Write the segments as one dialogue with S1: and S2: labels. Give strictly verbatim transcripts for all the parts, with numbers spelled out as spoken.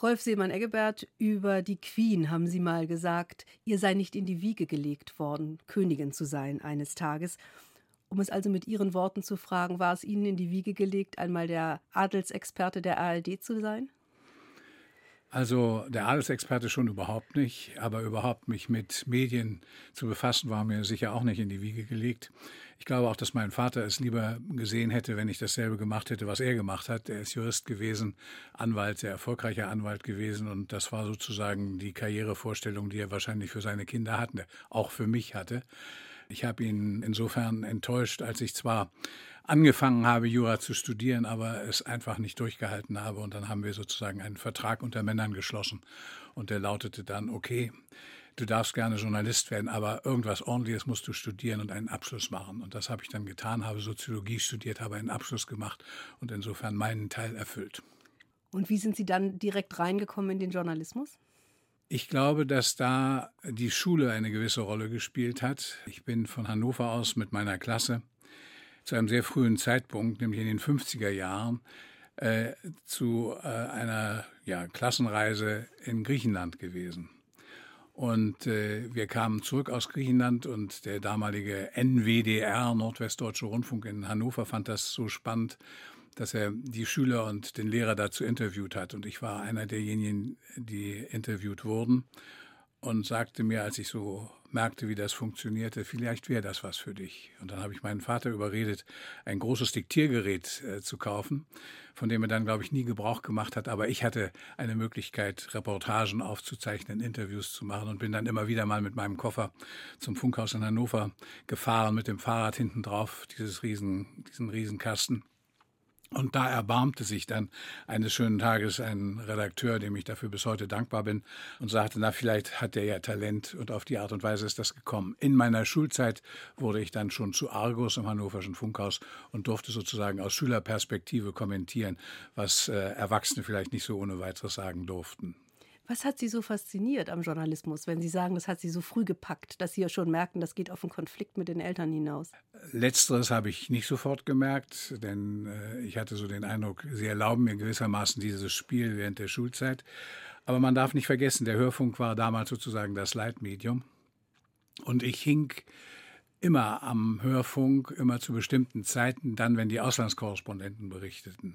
S1: Rolf Seemann-Eggebert, über die Queen haben Sie mal gesagt, ihr sei nicht in die Wiege gelegt worden, Königin zu sein eines Tages. Um es also mit Ihren Worten zu fragen, war es Ihnen in die Wiege gelegt, einmal der Adelsexperte der A R D zu sein?
S2: Also der Adelsexperte schon überhaupt nicht, aber überhaupt mich mit Medien zu befassen, war mir sicher auch nicht in die Wiege gelegt. Ich glaube auch, dass mein Vater es lieber gesehen hätte, wenn ich dasselbe gemacht hätte, was er gemacht hat. Er ist Jurist gewesen, Anwalt, sehr erfolgreicher Anwalt gewesen, und das war sozusagen die Karrierevorstellung, die er wahrscheinlich für seine Kinder hatte, auch für mich hatte. Ich habe ihn insofern enttäuscht, als ich zwar angefangen habe, Jura zu studieren, aber es einfach nicht durchgehalten habe. Und dann haben wir sozusagen einen Vertrag unter Männern geschlossen. Und der lautete dann, okay, du darfst gerne Journalist werden, aber irgendwas Ordentliches musst du studieren und einen Abschluss machen. Und das habe ich dann getan, habe Soziologie studiert, habe einen Abschluss gemacht und insofern meinen Teil erfüllt.
S1: Und wie sind Sie dann direkt reingekommen in den Journalismus?
S2: Ich glaube, dass da die Schule eine gewisse Rolle gespielt hat. Ich bin von Hannover aus mit meiner Klasse zu einem sehr frühen Zeitpunkt, nämlich in den fünfziger Jahren, äh, zu äh, einer ja, Klassenreise in Griechenland gewesen. Und äh, wir kamen zurück aus Griechenland und der damalige N W D R, Nordwestdeutsche Rundfunk in Hannover, fand das so spannend, dass er die Schüler und den Lehrer dazu interviewt hat. Und ich war einer derjenigen, die interviewt wurden, und sagte mir, als ich so merkte, wie das funktionierte, vielleicht wäre das was für dich. Und dann habe ich meinen Vater überredet, ein großes Diktiergerät äh, zu kaufen, von dem er dann, glaube ich, nie Gebrauch gemacht hat. Aber ich hatte eine Möglichkeit, Reportagen aufzuzeichnen, Interviews zu machen, und bin dann immer wieder mal mit meinem Koffer zum Funkhaus in Hannover gefahren, mit dem Fahrrad hinten drauf, dieses riesen, diesen Riesenkasten. Und da erbarmte sich dann eines schönen Tages ein Redakteur, dem ich dafür bis heute dankbar bin, und sagte, na, vielleicht hat der ja Talent, und auf die Art und Weise ist das gekommen. In meiner Schulzeit wurde ich dann schon zu Argus im Hannoverschen Funkhaus und durfte sozusagen aus Schülerperspektive kommentieren, was äh, Erwachsene vielleicht nicht so ohne weiteres sagen durften.
S1: Was hat Sie so fasziniert am Journalismus, wenn Sie sagen, das hat Sie so früh gepackt, dass Sie ja schon merken, das geht auf einen Konflikt mit den Eltern hinaus?
S2: Letzteres habe ich nicht sofort gemerkt, denn äh, ich hatte so den Eindruck, sie erlauben mir gewissermaßen dieses Spiel während der Schulzeit. Aber man darf nicht vergessen, der Hörfunk war damals sozusagen das Leitmedium. Und ich hing immer am Hörfunk, immer zu bestimmten Zeiten, dann, wenn die Auslandskorrespondenten berichteten.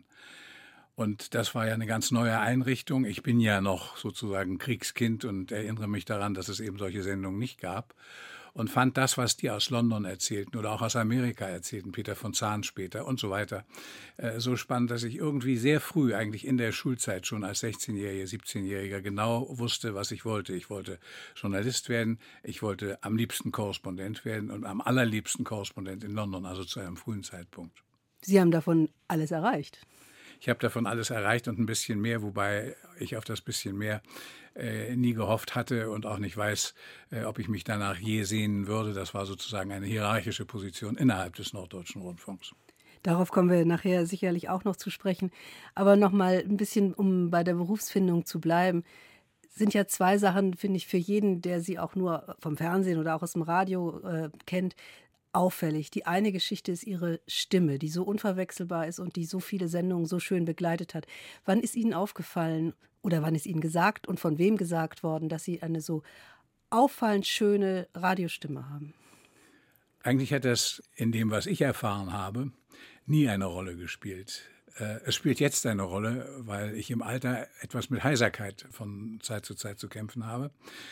S2: Und das war ja eine ganz neue Einrichtung. Ich bin ja noch sozusagen Kriegskind und erinnere mich daran, dass es eben solche Sendungen nicht gab. Und fand das, was die aus London erzählten oder auch aus Amerika erzählten, Peter von Zahn später und so weiter, äh, so spannend, dass ich irgendwie sehr früh, eigentlich in der Schulzeit schon als sechzehnjähriger, siebzehnjähriger genau wusste, was ich wollte. Ich wollte Journalist werden, ich wollte am liebsten Korrespondent werden und am allerliebsten Korrespondent in London, also zu einem frühen Zeitpunkt.
S1: Sie haben davon alles erreicht.
S2: Ich habe davon alles erreicht und ein bisschen mehr, wobei ich auf das bisschen mehr äh, nie gehofft hatte und auch nicht weiß, äh, ob ich mich danach je sehnen würde. Das war sozusagen eine hierarchische Position innerhalb des Norddeutschen Rundfunks.
S1: Darauf kommen wir nachher sicherlich auch noch zu sprechen. Aber noch mal ein bisschen, um bei der Berufsfindung zu bleiben, sind ja zwei Sachen, finde ich, für jeden, der Sie auch nur vom Fernsehen oder auch aus dem Radio äh, kennt, auffällig. Die eine Geschichte ist Ihre Stimme, die so unverwechselbar ist und die so viele Sendungen so schön begleitet hat. Wann ist Ihnen aufgefallen oder wann ist Ihnen gesagt und von wem gesagt worden, dass Sie eine so auffallend schöne Radiostimme haben?
S2: Eigentlich hat das in dem, was ich erfahren habe, nie eine Rolle gespielt. Es spielt jetzt eine Rolle, weil ich im Alter etwas mit Heiserkeit von Zeit zu Zeit zu kämpfen habe.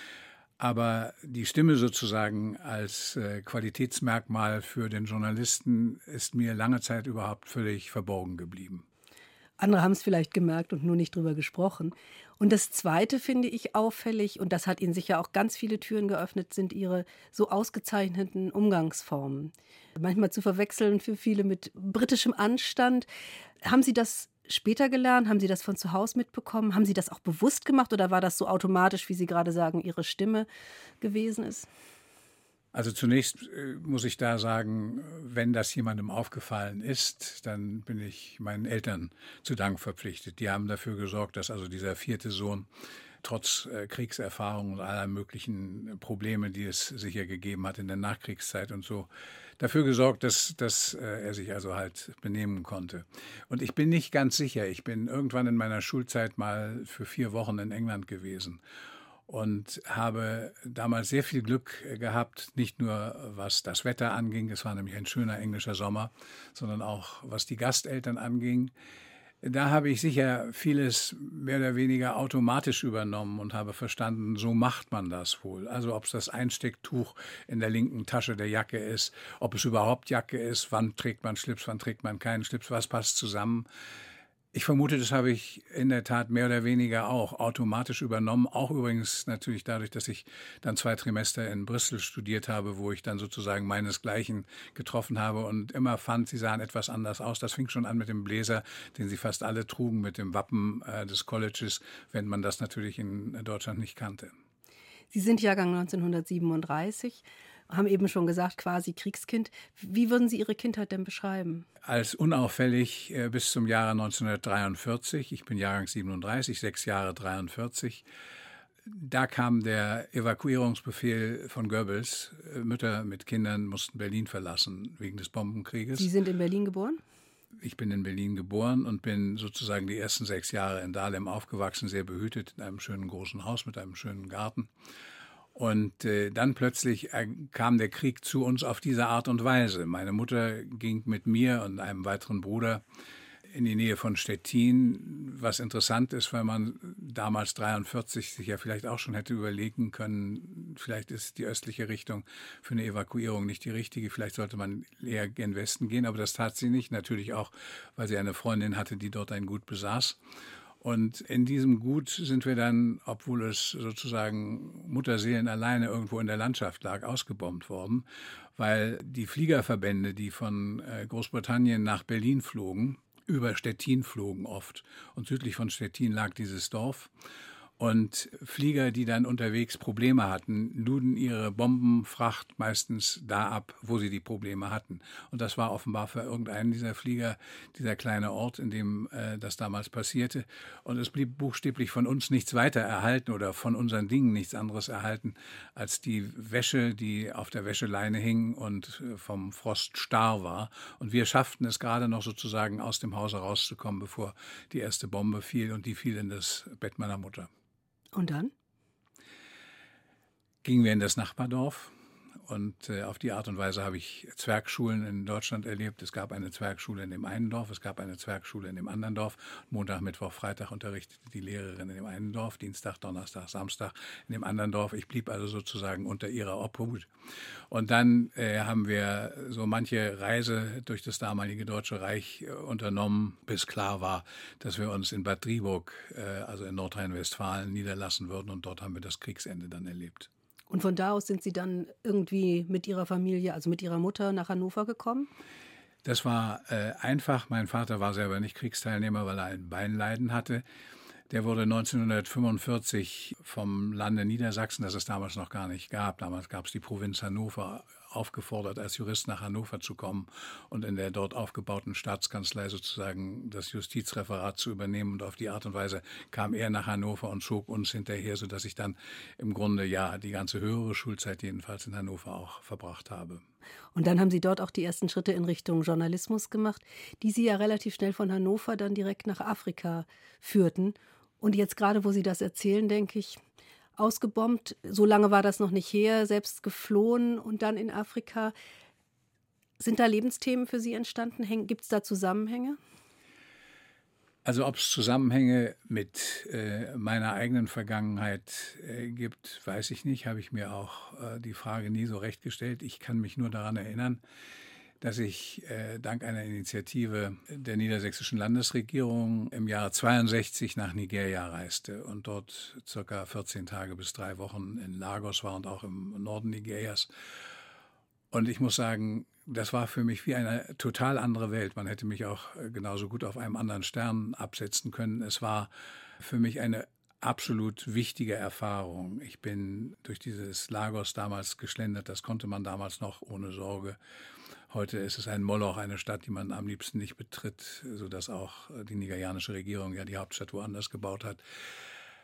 S2: Aber die Stimme sozusagen als äh, Qualitätsmerkmal für den Journalisten ist mir lange Zeit überhaupt völlig verborgen geblieben.
S1: Andere haben es vielleicht gemerkt und nur nicht drüber gesprochen. Und das Zweite finde ich auffällig, und das hat Ihnen sicher auch ganz viele Türen geöffnet, sind Ihre so ausgezeichneten Umgangsformen. Manchmal zu verwechseln für viele mit britischem Anstand. Haben Sie das später gelernt? Haben Sie das von zu Hause mitbekommen? Haben Sie das auch bewusst gemacht oder war das so automatisch, wie Sie gerade sagen, Ihre Stimme gewesen ist?
S2: Also zunächst äh, muss ich da sagen, wenn das jemandem aufgefallen ist, dann bin ich meinen Eltern zu Dank verpflichtet. Die haben dafür gesorgt, dass also dieser vierte Sohn trotz äh, Kriegserfahrung und aller möglichen Probleme, die es sicher gegeben hat in der Nachkriegszeit und so, dafür gesorgt, dass, dass äh, er sich also halt benehmen konnte. Und ich bin nicht ganz sicher, ich bin irgendwann in meiner Schulzeit mal für vier Wochen in England gewesen und habe damals sehr viel Glück gehabt, nicht nur was das Wetter anging, es war nämlich ein schöner englischer Sommer, sondern auch was die Gasteltern anging. Da habe ich sicher vieles mehr oder weniger automatisch übernommen und habe verstanden, so macht man das wohl. Also ob es das Einstecktuch in der linken Tasche der Jacke ist, ob es überhaupt Jacke ist, wann trägt man Schlips, wann trägt man keinen Schlips, was passt zusammen. Ich vermute, das habe ich in der Tat mehr oder weniger auch automatisch übernommen. Auch übrigens natürlich dadurch, dass ich dann zwei Trimester in Bristol studiert habe, wo ich dann sozusagen meinesgleichen getroffen habe und immer fand, sie sahen etwas anders aus. Das fing schon an mit dem Bläser, den sie fast alle trugen, mit dem Wappen äh, des Colleges, wenn man das natürlich in Deutschland nicht kannte.
S1: Sie sind Jahrgang neunzehnhundertsiebenunddreißig, haben eben schon gesagt, quasi Kriegskind. Wie würden Sie Ihre Kindheit denn beschreiben?
S2: Als unauffällig äh, bis zum Jahre neunzehnhundertdreiundvierzig. Ich bin Jahrgang siebenunddreißig, sechs Jahre dreiundvierzig. Da kam der Evakuierungsbefehl von Goebbels. Äh, Mütter mit Kindern mussten Berlin verlassen wegen des Bombenkrieges.
S1: Sie sind in Berlin geboren?
S2: Ich bin in Berlin geboren und bin sozusagen die ersten sechs Jahre in Dahlem aufgewachsen, sehr behütet in einem schönen großen Haus mit einem schönen Garten. Und äh, dann plötzlich äh, kam der Krieg zu uns auf diese Art und Weise. Meine Mutter ging mit mir und einem weiteren Bruder in die Nähe von Stettin, was interessant ist, weil man damals dreiundvierzig sich ja vielleicht auch schon hätte überlegen können, vielleicht ist die östliche Richtung für eine Evakuierung nicht die richtige, vielleicht sollte man eher gen Westen gehen, aber das tat sie nicht, natürlich auch, weil sie eine Freundin hatte, die dort ein Gut besaß. Und in diesem Gut sind wir dann, obwohl es sozusagen Mutterseelen alleine irgendwo in der Landschaft lag, ausgebombt worden, weil die Fliegerverbände, die von Großbritannien nach Berlin flogen, über Stettin flogen oft. Und südlich von Stettin lag dieses Dorf. Und Flieger, die dann unterwegs Probleme hatten, luden ihre Bombenfracht meistens da ab, wo sie die Probleme hatten. Und das war offenbar für irgendeinen dieser Flieger dieser kleine Ort, in dem äh, das damals passierte. Und es blieb buchstäblich von uns nichts weiter erhalten oder von unseren Dingen nichts anderes erhalten, als die Wäsche, die auf der Wäscheleine hing und äh, vom Frost starr war. Und wir schafften es gerade noch sozusagen aus dem Hause rauszukommen, bevor die erste Bombe fiel, und die fiel in das Bett meiner Mutter.
S1: Und dann?
S2: Gingen wir in das Nachbardorf und äh, auf die Art und Weise habe ich Zwergschulen in Deutschland erlebt. Es gab eine Zwergschule in dem einen Dorf, es gab eine Zwergschule in dem anderen Dorf. Montag, Mittwoch, Freitag unterrichtete die Lehrerin in dem einen Dorf, Dienstag, Donnerstag, Samstag in dem anderen Dorf. Ich blieb also sozusagen unter ihrer Obhut. Und dann äh, haben wir so manche Reise durch das damalige Deutsche Reich äh, unternommen, bis klar war, dass wir uns in Bad Driburg, äh, also in Nordrhein-Westfalen, niederlassen würden. Und dort haben wir das Kriegsende dann erlebt.
S1: Und von da aus sind Sie dann irgendwie mit Ihrer Familie, also mit Ihrer Mutter, nach Hannover gekommen?
S2: Das war äh, einfach. Mein Vater war selber nicht Kriegsteilnehmer, weil er ein Beinleiden hatte. Der wurde neunzehnhundertfünfundvierzig vom Lande Niedersachsen, das es damals noch gar nicht gab, damals gab es die Provinz Hannover, aufgefordert, als Jurist nach Hannover zu kommen und in der dort aufgebauten Staatskanzlei sozusagen das Justizreferat zu übernehmen. Und auf die Art und Weise kam er nach Hannover und zog uns hinterher, sodass ich dann im Grunde ja die ganze höhere Schulzeit jedenfalls in Hannover auch verbracht habe.
S1: Und dann haben Sie dort auch die ersten Schritte in Richtung Journalismus gemacht, die Sie ja relativ schnell von Hannover dann direkt nach Afrika führten. Und jetzt gerade, wo Sie das erzählen, denke ich, ausgebombt, so lange war das noch nicht her, selbst geflohen und dann in Afrika. Sind da Lebensthemen für Sie entstanden? Gibt es da Zusammenhänge?
S2: Also ob es Zusammenhänge mit äh, meiner eigenen Vergangenheit äh, gibt, weiß ich nicht, habe ich mir auch äh, die Frage nie so recht gestellt. Ich kann mich nur daran erinnern, dass ich äh, dank einer Initiative der niedersächsischen Landesregierung im Jahr zweiundsechzig nach Nigeria reiste und dort circa vierzehn Tage bis drei Wochen in Lagos war und auch im Norden Nigerias. Und ich muss sagen, das war für mich wie eine total andere Welt. Man hätte mich auch genauso gut auf einem anderen Stern absetzen können. Es war für mich eine absolut wichtige Erfahrung. Ich bin durch dieses Lagos damals geschlendert, das konnte man damals noch ohne Sorge. Heute ist es ein Moloch, eine Stadt, die man am liebsten nicht betritt, sodass auch die nigerianische Regierung ja die Hauptstadt woanders gebaut hat.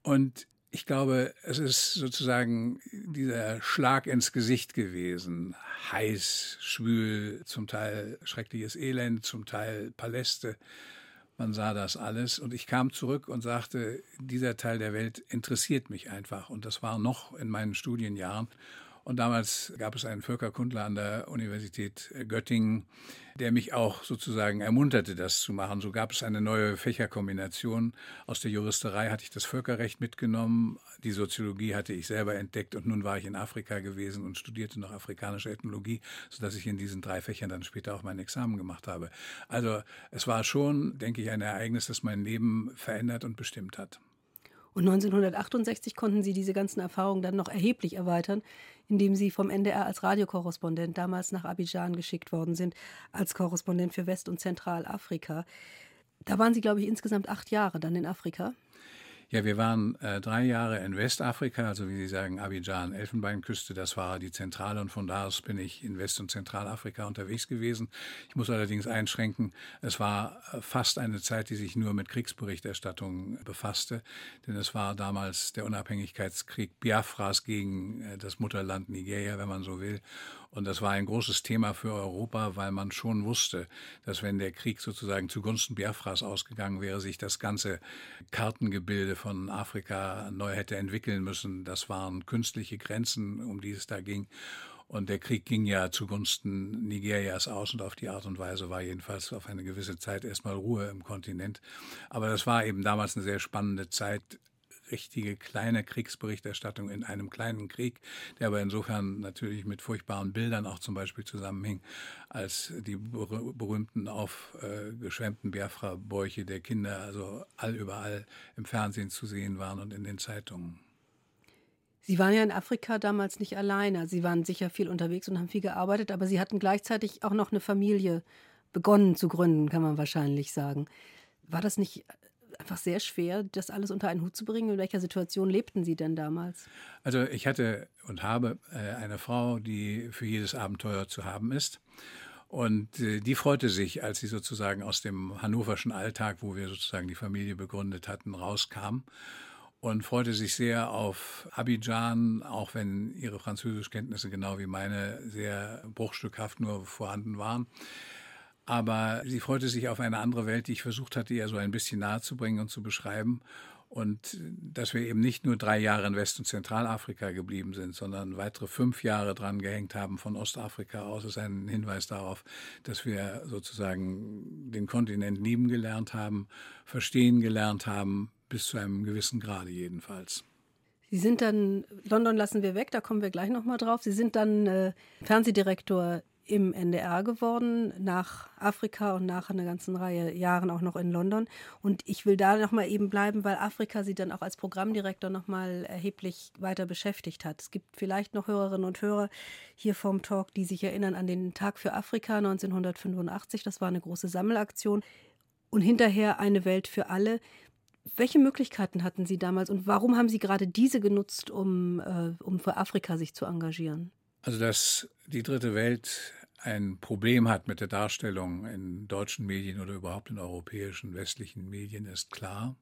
S2: Und ich glaube, es ist sozusagen dieser Schlag ins Gesicht gewesen. Heiß, schwül, zum Teil schreckliches Elend, zum Teil Paläste. Man sah das alles und ich kam zurück und sagte, dieser Teil der Welt interessiert mich einfach. Und das war noch in meinen Studienjahren. Und damals gab es einen Völkerkundler an der Universität Göttingen, der mich auch sozusagen ermunterte, das zu machen. So gab es eine neue Fächerkombination. Aus der Juristerei hatte ich das Völkerrecht mitgenommen, die Soziologie hatte ich selber entdeckt und nun war ich in Afrika gewesen und studierte noch afrikanische Ethnologie, sodass ich in diesen drei Fächern dann später auch mein Examen gemacht habe. Also es war schon, denke ich, ein Ereignis, das mein Leben verändert und bestimmt hat.
S1: Und neunzehnhundertachtundsechzig konnten Sie diese ganzen Erfahrungen dann noch erheblich erweitern, indem Sie vom N D R als Radiokorrespondent damals nach Abidjan geschickt worden sind, als Korrespondent für West- und Zentralafrika. Da waren Sie, glaube ich, insgesamt acht Jahre dann in Afrika.
S2: Ja, wir waren äh, drei Jahre in Westafrika, also wie Sie sagen, Abidjan, Elfenbeinküste, das war die Zentrale und von da aus bin ich in West- und Zentralafrika unterwegs gewesen. Ich muss allerdings einschränken, es war fast eine Zeit, die sich nur mit Kriegsberichterstattung befasste, denn es war damals der Unabhängigkeitskrieg Biafras gegen äh, das Mutterland Nigeria, wenn man so will. Und das war ein großes Thema für Europa, weil man schon wusste, dass wenn der Krieg sozusagen zugunsten Biafras ausgegangen wäre, sich das ganze Kartengebilde von Afrika neu hätte entwickeln müssen. Das waren künstliche Grenzen, um die es da ging. Und der Krieg ging ja zugunsten Nigerias aus und auf die Art und Weise war jedenfalls auf eine gewisse Zeit erstmal Ruhe im Kontinent. Aber das war eben damals eine sehr spannende Zeit, richtige kleine Kriegsberichterstattung in einem kleinen Krieg, der aber insofern natürlich mit furchtbaren Bildern auch zum Beispiel zusammenhing, als die berühmten aufgeschwemmten Biafra-Bäuche der Kinder also allüberall im Fernsehen zu sehen waren und in den Zeitungen.
S1: Sie waren ja in Afrika damals nicht alleine. Sie waren sicher viel unterwegs und haben viel gearbeitet, aber Sie hatten gleichzeitig auch noch eine Familie begonnen zu gründen, kann man wahrscheinlich sagen. War das nicht einfach sehr schwer, das alles unter einen Hut zu bringen? In welcher Situation lebten Sie denn damals?
S2: Also ich hatte und habe äh, eine Frau, die für jedes Abenteuer zu haben ist. Und äh, die freute sich, als sie sozusagen aus dem hannoverschen Alltag, wo wir sozusagen die Familie begründet hatten, rauskam. Und freute sich sehr auf Abidjan, auch wenn ihre Französischkenntnisse genau wie meine sehr bruchstückhaft nur vorhanden waren. Aber sie freute sich auf eine andere Welt, die ich versucht hatte, ihr so ein bisschen nahezubringen und zu beschreiben. Und dass wir eben nicht nur drei Jahre in West- und Zentralafrika geblieben sind, sondern weitere fünf Jahre dran gehängt haben von Ostafrika aus, ist ein Hinweis darauf, dass wir sozusagen den Kontinent lieben gelernt haben, verstehen gelernt haben, bis zu einem gewissen Grade jedenfalls.
S1: Sie sind dann, London lassen wir weg, da kommen wir gleich nochmal drauf. Sie sind dann äh, Fernsehdirektor im N D R geworden, nach Afrika und nach einer ganzen Reihe Jahren auch noch in London. Und ich will da nochmal eben bleiben, weil Afrika Sie dann auch als Programmdirektor nochmal erheblich weiter beschäftigt hat. Es gibt vielleicht noch Hörerinnen und Hörer hier vom Talk, die sich erinnern an den Tag für Afrika neunzehnhundertfünfundachtzig. Das war eine große Sammelaktion. Und hinterher eine Welt für alle. Welche Möglichkeiten hatten Sie damals und warum haben Sie gerade diese genutzt, um, äh, um für Afrika sich zu engagieren?
S2: Also, dass die dritte Welt ein Problem hat mit der Darstellung in deutschen Medien oder überhaupt in europäischen, westlichen Medien, ist klar.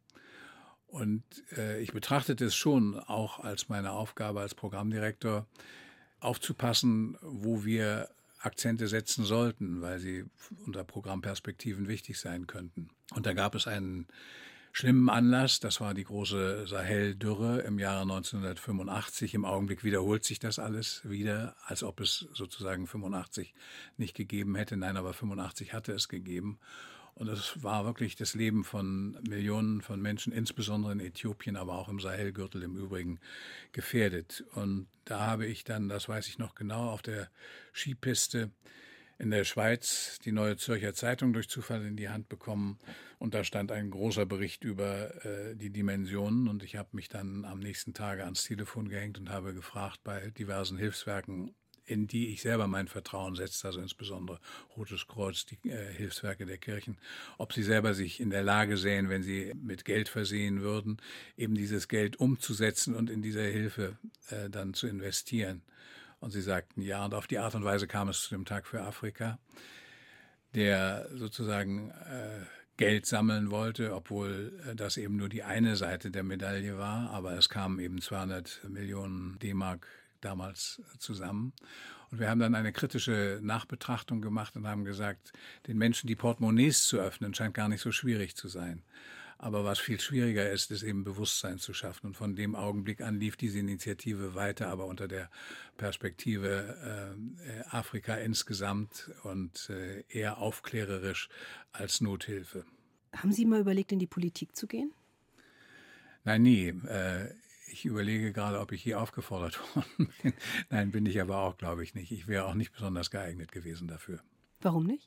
S2: Und äh, ich betrachtete es schon auch als meine Aufgabe als Programmdirektor, aufzupassen, wo wir Akzente setzen sollten, weil sie unter Programmperspektiven wichtig sein könnten. Und da gab es einen schlimmen Anlass, das war die große Sahel-Dürre im Jahre neunzehnhundertfünfundachtzig. Im Augenblick wiederholt sich das alles wieder, als ob es sozusagen fünfundachtzig nicht gegeben hätte. Nein, aber fünfundachtzig hatte es gegeben. Und es war wirklich das Leben von Millionen von Menschen, insbesondere in Äthiopien, aber auch im Sahelgürtel im Übrigen, gefährdet. Und da habe ich dann, das weiß ich noch genau, auf der Skipiste in der Schweiz die Neue Zürcher Zeitung durch Zufall in die Hand bekommen. Und da stand ein großer Bericht über äh, die Dimensionen. Und ich habe mich dann am nächsten Tage ans Telefon gehängt und habe gefragt bei diversen Hilfswerken, in die ich selber mein Vertrauen setze, also insbesondere Rotes Kreuz, die äh, Hilfswerke der Kirchen, ob sie selber sich in der Lage sehen, wenn sie mit Geld versehen würden, eben dieses Geld umzusetzen und in diese Hilfe äh, dann zu investieren. Und sie sagten ja, und auf die Art und Weise kam es zu dem Tag für Afrika, der sozusagen äh, Geld sammeln wollte, obwohl das eben nur die eine Seite der Medaille war. Aber es kamen eben zweihundert Millionen D-Mark damals zusammen. Und wir haben dann eine kritische Nachbetrachtung gemacht und haben gesagt, den Menschen die Portemonnaies zu öffnen, scheint gar nicht so schwierig zu sein. Aber was viel schwieriger ist, ist eben Bewusstsein zu schaffen. Und von dem Augenblick an lief diese Initiative weiter, aber unter der Perspektive äh, Afrika insgesamt und äh, eher aufklärerisch als Nothilfe.
S1: Haben Sie mal überlegt, in die Politik zu gehen?
S2: Nein, nie. Äh, ich überlege gerade, ob ich hier aufgefordert worden bin. Nein, bin ich aber auch, glaube ich nicht. Ich wäre auch nicht besonders geeignet gewesen dafür.
S1: Warum nicht?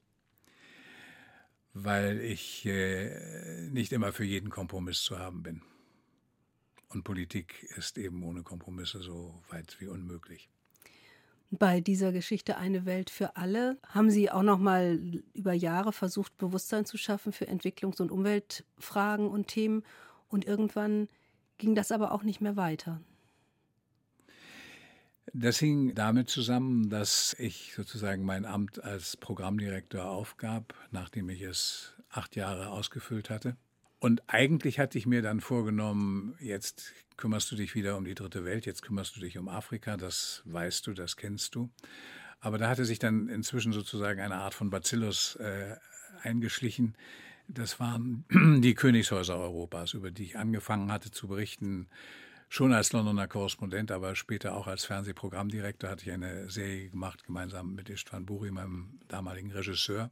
S2: Weil ich äh, nicht immer für jeden Kompromiss zu haben bin. Und Politik ist eben ohne Kompromisse so weit wie unmöglich.
S1: Bei dieser Geschichte Eine Welt für alle haben Sie auch noch mal über Jahre versucht, Bewusstsein zu schaffen für Entwicklungs- und Umweltfragen und Themen. Und irgendwann ging das aber auch nicht mehr weiter.
S2: Das hing damit zusammen, dass ich sozusagen mein Amt als Programmdirektor aufgab, nachdem ich es acht Jahre ausgefüllt hatte. Und eigentlich hatte ich mir dann vorgenommen, jetzt kümmerst du dich wieder um die dritte Welt, jetzt kümmerst du dich um Afrika, das weißt du, das kennst du. Aber da hatte sich dann inzwischen sozusagen eine Art von Bacillus äh, eingeschlichen. Das waren die Königshäuser Europas, über die ich angefangen hatte zu berichten. Schon als Londoner Korrespondent, aber später auch als Fernsehprogrammdirektor hatte ich eine Serie gemacht, gemeinsam mit Istvan Buri, meinem damaligen Regisseur.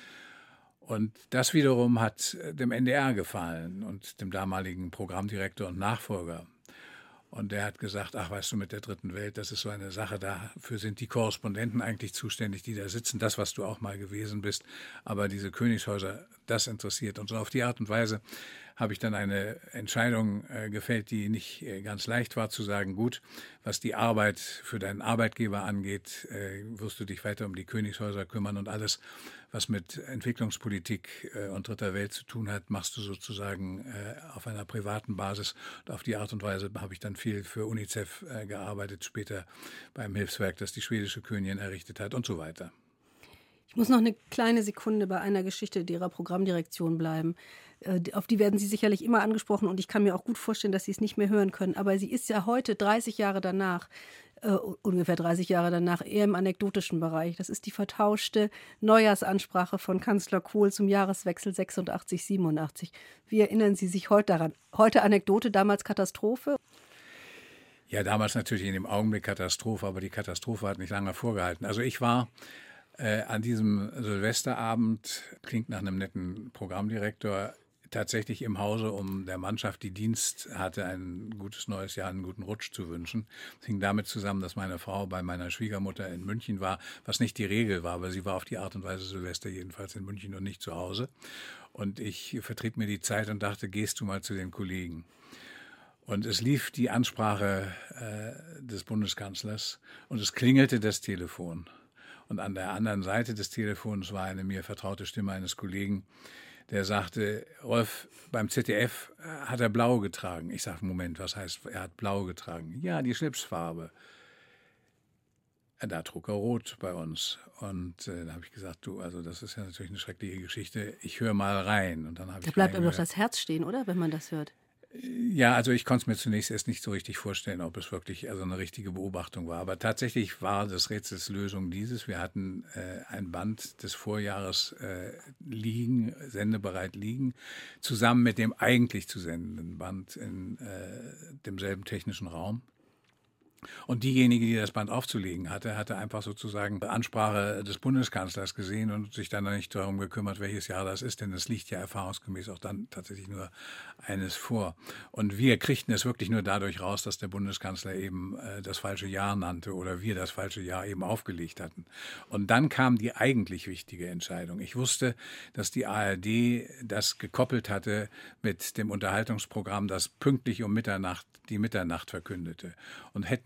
S2: Und das wiederum hat dem N D R gefallen und dem damaligen Programmdirektor und Nachfolger. Und der hat gesagt, ach, weißt du, mit der dritten Welt, das ist so eine Sache, dafür sind die Korrespondenten eigentlich zuständig, die da sitzen, das, was du auch mal gewesen bist. Aber diese Königshäuser, das interessiert uns. Und auf die Art und Weise habe ich dann eine Entscheidung äh, gefällt, die nicht äh, ganz leicht war, zu sagen, gut, was die Arbeit für deinen Arbeitgeber angeht, äh, wirst du dich weiter um die Königshäuser kümmern und alles, was mit Entwicklungspolitik äh, und dritter Welt zu tun hat, machst du sozusagen äh, auf einer privaten Basis. Und auf die Art und Weise habe ich dann viel für UNICEF äh, gearbeitet, später beim Hilfswerk, das die schwedische Königin errichtet hat und so weiter.
S1: Ich muss noch eine kleine Sekunde bei einer Geschichte Ihrer Programmdirektion bleiben. Auf die werden Sie sicherlich immer angesprochen und ich kann mir auch gut vorstellen, dass Sie es nicht mehr hören können. Aber sie ist ja heute, dreißig Jahre danach, äh, ungefähr dreißig Jahre danach, eher im anekdotischen Bereich. Das ist die vertauschte Neujahrsansprache von Kanzler Kohl zum Jahreswechsel sechsundachtzig siebenundachtzig. Wie erinnern Sie sich heute daran? Heute Anekdote, damals Katastrophe?
S2: Ja, damals natürlich in dem Augenblick Katastrophe, aber die Katastrophe hat nicht lange vorgehalten. Also ich war äh, an diesem Silvesterabend, klingt nach einem netten Programmdirektor, tatsächlich im Hause, um der Mannschaft, die Dienst hatte, ein gutes neues Jahr, einen guten Rutsch zu wünschen. Es hing damit zusammen, dass meine Frau bei meiner Schwiegermutter in München war, was nicht die Regel war, aber sie war auf die Art und Weise Silvester jedenfalls in München und nicht zu Hause. Und ich vertrieb mir die Zeit und dachte, gehst du mal zu den Kollegen. Und es lief die Ansprache äh, des Bundeskanzlers und es klingelte das Telefon. Und an der anderen Seite des Telefons war eine mir vertraute Stimme eines Kollegen, der sagte, Rolf, beim Z D F hat er blau getragen. Ich sage, Moment, was heißt, er hat blau getragen? Ja, die Schlipsfarbe. Da trug er rot bei uns. Und äh, da habe ich gesagt, du, also das ist ja natürlich eine schreckliche Geschichte. Ich höre mal rein. Und dann habe
S1: Da
S2: ich
S1: bleibt einem doch das Herz stehen, oder, wenn man das hört?
S2: Ja, also ich konnte es mir zunächst erst nicht so richtig vorstellen, ob es wirklich also eine richtige Beobachtung war. Aber tatsächlich war des Rätsels Lösung dieses. Wir hatten äh, ein Band des Vorjahres äh, liegen, sendebereit liegen, zusammen mit dem eigentlich zu sendenden Band in äh, demselben technischen Raum. Und diejenige, die das Band aufzulegen hatte, hatte einfach sozusagen Ansprache des Bundeskanzlers gesehen und sich dann nicht darum gekümmert, welches Jahr das ist, denn es liegt ja erfahrungsgemäß auch dann tatsächlich nur eines vor. Und wir kriegten es wirklich nur dadurch raus, dass der Bundeskanzler eben äh, das falsche Jahr nannte oder wir das falsche Jahr eben aufgelegt hatten. Und dann kam die eigentlich wichtige Entscheidung. Ich wusste, dass die A R D das gekoppelt hatte mit dem Unterhaltungsprogramm, das pünktlich um Mitternacht die Mitternacht verkündete. Und hätten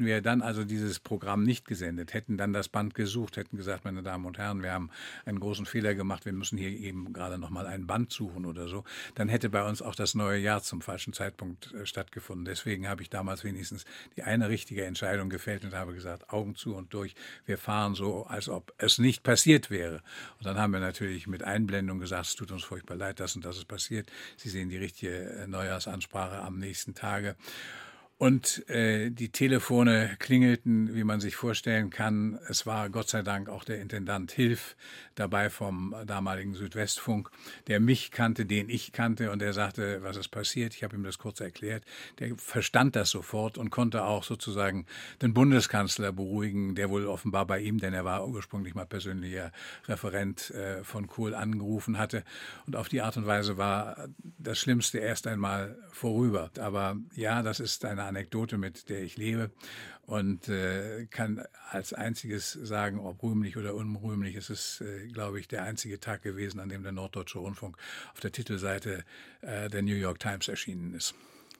S2: Hätten wir dann also dieses Programm nicht gesendet, hätten dann das Band gesucht, hätten gesagt, meine Damen und Herren, wir haben einen großen Fehler gemacht, wir müssen hier eben gerade noch mal ein Band suchen oder so, dann hätte bei uns auch das neue Jahr zum falschen Zeitpunkt äh, stattgefunden. Deswegen habe ich damals wenigstens die eine richtige Entscheidung gefällt und habe gesagt, Augen zu und durch, wir fahren so, als ob es nicht passiert wäre. Und dann haben wir natürlich mit Einblendung gesagt, es tut uns furchtbar leid, das und das ist passiert. Sie sehen die richtige Neujahrsansprache am nächsten Tage. Und äh, die Telefone klingelten, wie man sich vorstellen kann. Es war Gott sei Dank auch der Intendant Hilf dabei vom damaligen Südwestfunk, der mich kannte, den ich kannte, und der sagte, was ist passiert. Ich habe ihm das kurz erklärt. Der verstand das sofort und konnte auch sozusagen den Bundeskanzler beruhigen, der wohl offenbar bei ihm, denn er war ursprünglich mal persönlicher Referent äh, von Kohl, angerufen hatte. Und auf die Art und Weise war das Schlimmste erst einmal vorüber. Aber ja, das ist eine Anekdote, mit der ich lebe und äh, kann als einziges sagen, ob rühmlich oder unrühmlich, es ist, äh, glaube ich, der einzige Tag gewesen, an dem der Norddeutsche Rundfunk auf der Titelseite äh, der New York Times erschienen ist.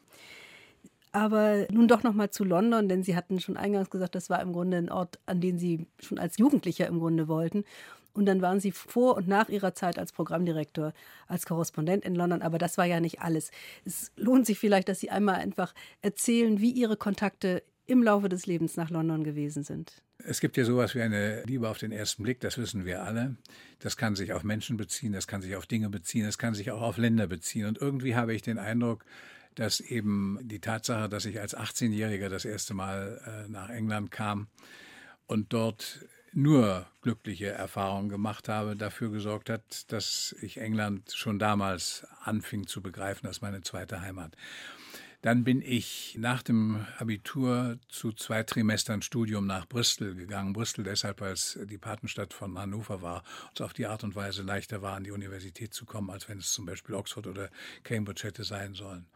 S1: Aber nun doch noch mal zu London, denn Sie hatten schon eingangs gesagt, das war im Grunde ein Ort, an den Sie schon als Jugendlicher im Grunde wollten. Und dann waren Sie vor und nach Ihrer Zeit als Programmdirektor, als Korrespondent in London. Aber das war ja nicht alles. Es lohnt sich vielleicht, dass Sie einmal einfach erzählen, wie Ihre Kontakte im Laufe des Lebens nach London gewesen sind.
S2: Es gibt ja sowas wie eine Liebe auf den ersten Blick, das wissen wir alle. Das kann sich auf Menschen beziehen, das kann sich auf Dinge beziehen, das kann sich auch auf Länder beziehen. Und irgendwie habe ich den Eindruck, dass eben die Tatsache, dass ich als achtzehnjähriger das erste Mal äh, nach England kam und dort nur glückliche Erfahrungen gemacht habe, dafür gesorgt hat, dass ich England schon damals anfing zu begreifen als meine zweite Heimat. Dann bin ich nach dem Abitur zu zwei Trimestern Studium nach Bristol gegangen. Bristol deshalb, weil es die Patenstadt von Hannover war und es auf die Art und Weise leichter war, an die Universität zu kommen, als wenn es zum Beispiel Oxford oder Cambridge hätte sein sollen.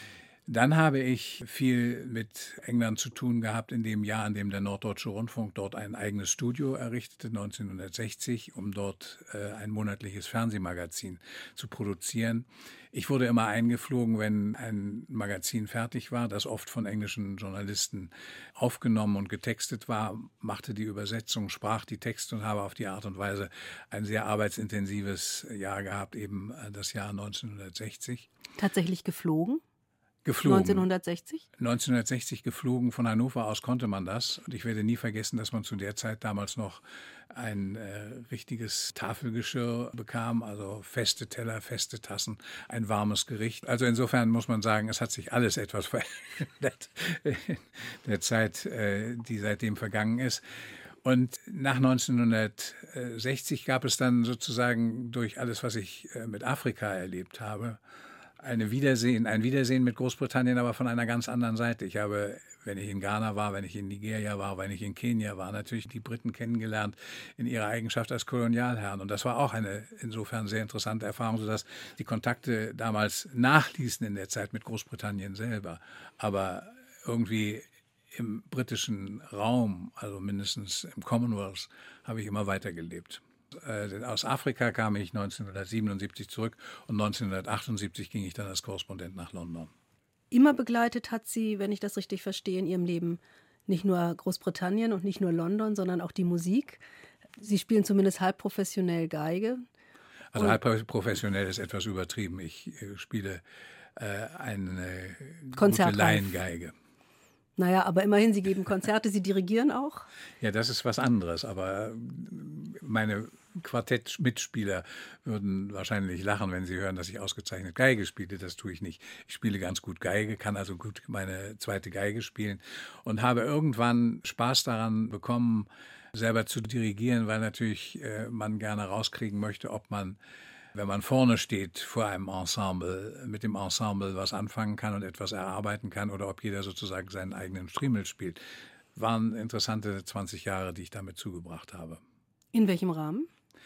S2: Dann habe ich viel mit England zu tun gehabt in dem Jahr, in dem der Norddeutsche Rundfunk dort ein eigenes Studio errichtete, neunzehnhundertsechzig, um dort äh, ein monatliches Fernsehmagazin zu produzieren. Ich wurde immer eingeflogen, wenn ein Magazin fertig war, das oft von englischen Journalisten aufgenommen und getextet war, machte die Übersetzung, sprach die Texte und habe auf die Art und Weise ein sehr arbeitsintensives Jahr gehabt, eben das Jahr neunzehnhundertsechzig.
S1: Tatsächlich geflogen?
S2: Geflogen.
S1: neunzehnhundertsechzig?
S2: neunzehnhundertsechzig geflogen. Von Hannover aus konnte man das. Und ich werde nie vergessen, dass man zu der Zeit damals noch ein äh, richtiges Tafelgeschirr bekam, also feste Teller, feste Tassen, ein warmes Gericht. Also insofern muss man sagen, es hat sich alles etwas verändert in der Zeit, äh, die seitdem vergangen ist. Und nach neunzehnhundertsechzig gab es dann sozusagen durch alles, was ich äh, mit Afrika erlebt habe, Eine Wiedersehen, ein Wiedersehen mit Großbritannien, aber von einer ganz anderen Seite. Ich habe, wenn ich in Ghana war, wenn ich in Nigeria war, wenn ich in Kenia war, natürlich die Briten kennengelernt in ihrer Eigenschaft als Kolonialherren. Und das war auch eine insofern sehr interessante Erfahrung, sodass die Kontakte damals nachließen in der Zeit mit Großbritannien selber. Aber irgendwie im britischen Raum, also mindestens im Commonwealth, habe ich immer weitergelebt. Aus Afrika kam ich neunzehnhundertsiebenundsiebzig zurück und neunzehnhundertachtundsiebzig ging ich dann als Korrespondent nach London.
S1: Immer begleitet hat Sie, wenn ich das richtig verstehe, in Ihrem Leben nicht nur Großbritannien und nicht nur London, sondern auch die Musik. Sie spielen zumindest halb professionell Geige.
S2: Also und halb professionell ist etwas übertrieben. Ich äh, spiele äh, eine gute Laiengeige.
S1: Naja, aber immerhin, Sie geben Konzerte, Sie dirigieren auch?
S2: Ja, das ist was anderes, aber meine Quartettmitspieler würden wahrscheinlich lachen, wenn sie hören, dass ich ausgezeichnet Geige spiele. Das tue ich nicht. Ich spiele ganz gut Geige, kann also gut meine zweite Geige spielen und habe irgendwann Spaß daran bekommen, selber zu dirigieren, weil natürlich äh, man gerne rauskriegen möchte, ob man, wenn man vorne steht vor einem Ensemble, mit dem Ensemble was anfangen kann und etwas erarbeiten kann oder ob jeder sozusagen seinen eigenen Striemel spielt. Waren interessante zwanzig Jahre, die ich damit zugebracht habe.
S1: In welchem Rahmen?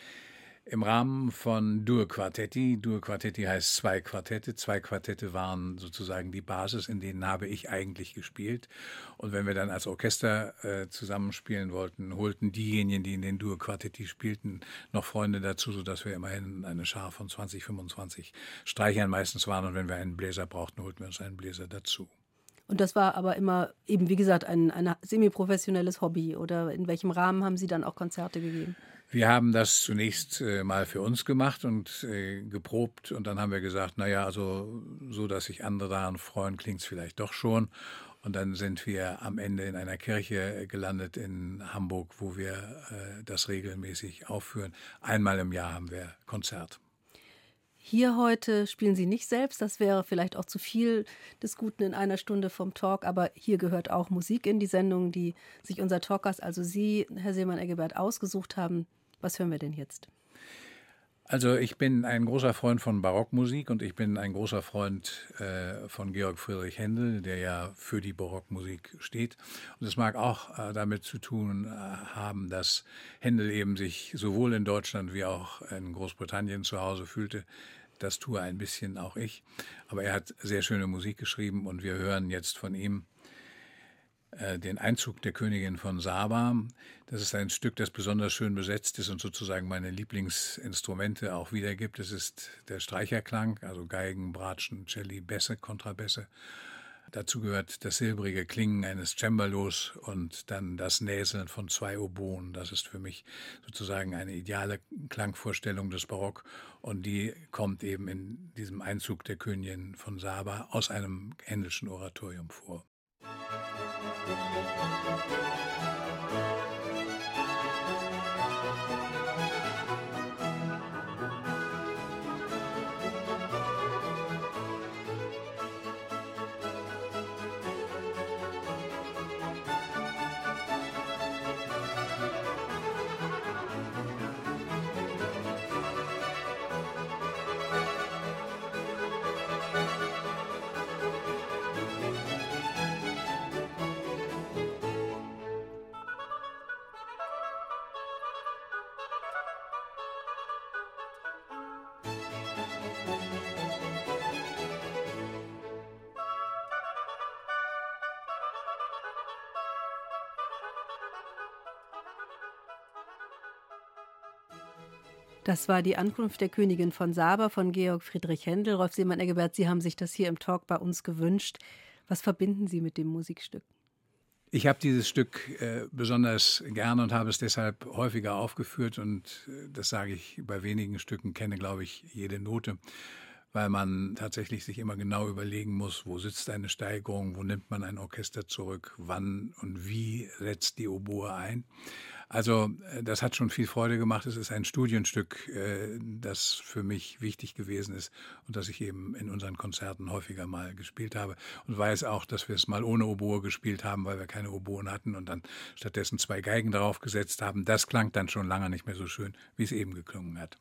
S2: Im Rahmen von Due Quartetti. Due Quartetti heißt zwei Quartette. Zwei Quartette waren sozusagen die Basis, in denen habe ich eigentlich gespielt. Und wenn wir dann als Orchester äh, zusammenspielen wollten, holten diejenigen, die in den Due Quartetti spielten, noch Freunde dazu, sodass wir immerhin eine Schar von zwanzig, fünfundzwanzig Streichern meistens waren. Und wenn wir einen Bläser brauchten, holten wir uns einen Bläser dazu.
S1: Und das war aber immer eben, wie gesagt, ein, ein semi-professionelles Hobby. Oder in welchem Rahmen haben Sie dann auch Konzerte gegeben?
S2: Wir haben das zunächst äh, mal für uns gemacht und äh, geprobt. Und dann haben wir gesagt, naja, also so, dass sich andere daran freuen, klingt es vielleicht doch schon. Und dann sind wir am Ende in einer Kirche gelandet in Hamburg, wo wir äh, das regelmäßig aufführen. Einmal im Jahr haben wir Konzert.
S1: Hier heute spielen Sie nicht selbst, das wäre vielleicht auch zu viel des Guten in einer Stunde vom Talk, aber hier gehört auch Musik in die Sendung, die sich unser Talkgast, also Sie, Herr Seemann-Eggebert, ausgesucht haben. Was hören wir denn jetzt?
S2: Also ich bin ein großer Freund von Barockmusik und ich bin ein großer Freund äh, von Georg Friedrich Händel, der ja für die Barockmusik steht. Und es mag auch äh, damit zu tun äh, haben, dass Händel eben sich sowohl in Deutschland wie auch in Großbritannien zu Hause fühlte. Das tue ein bisschen auch ich. Aber er hat sehr schöne Musik geschrieben und wir hören jetzt von ihm den Einzug der Königin von Saba. Das ist ein Stück, das besonders schön besetzt ist und sozusagen meine Lieblingsinstrumente auch wiedergibt. Es ist der Streicherklang, also Geigen, Bratschen, Celli, Bässe, Kontrabässe. Dazu gehört das silbrige Klingen eines Cembalos und dann das Näseln von zwei Oboen. Das ist für mich sozusagen eine ideale Klangvorstellung des Barock und die kommt eben in diesem Einzug der Königin von Saba aus einem händischen Oratorium vor.
S1: Das war die Ankunft der Königin von Saba von Georg Friedrich Händel. Rolf Seemann-Eggebert, Sie haben sich das hier im Talk bei uns gewünscht. Was verbinden Sie mit dem Musikstück?
S2: Ich habe dieses Stück äh, besonders gerne und habe es deshalb häufiger aufgeführt. Und äh, das sage ich bei wenigen Stücken, kenne, glaube ich, jede Note, weil man tatsächlich sich immer genau überlegen muss, wo sitzt eine Steigerung, wo nimmt man ein Orchester zurück, wann und wie setzt die Oboe ein. Also das hat schon viel Freude gemacht. Es ist ein Studienstück, das für mich wichtig gewesen ist und das ich eben in unseren Konzerten häufiger mal gespielt habe. Und weiß auch, dass wir es mal ohne Oboe gespielt haben, weil wir keine Oboen hatten und dann stattdessen zwei Geigen darauf gesetzt haben. Das klang dann schon lange nicht mehr so schön, wie es eben geklungen hat.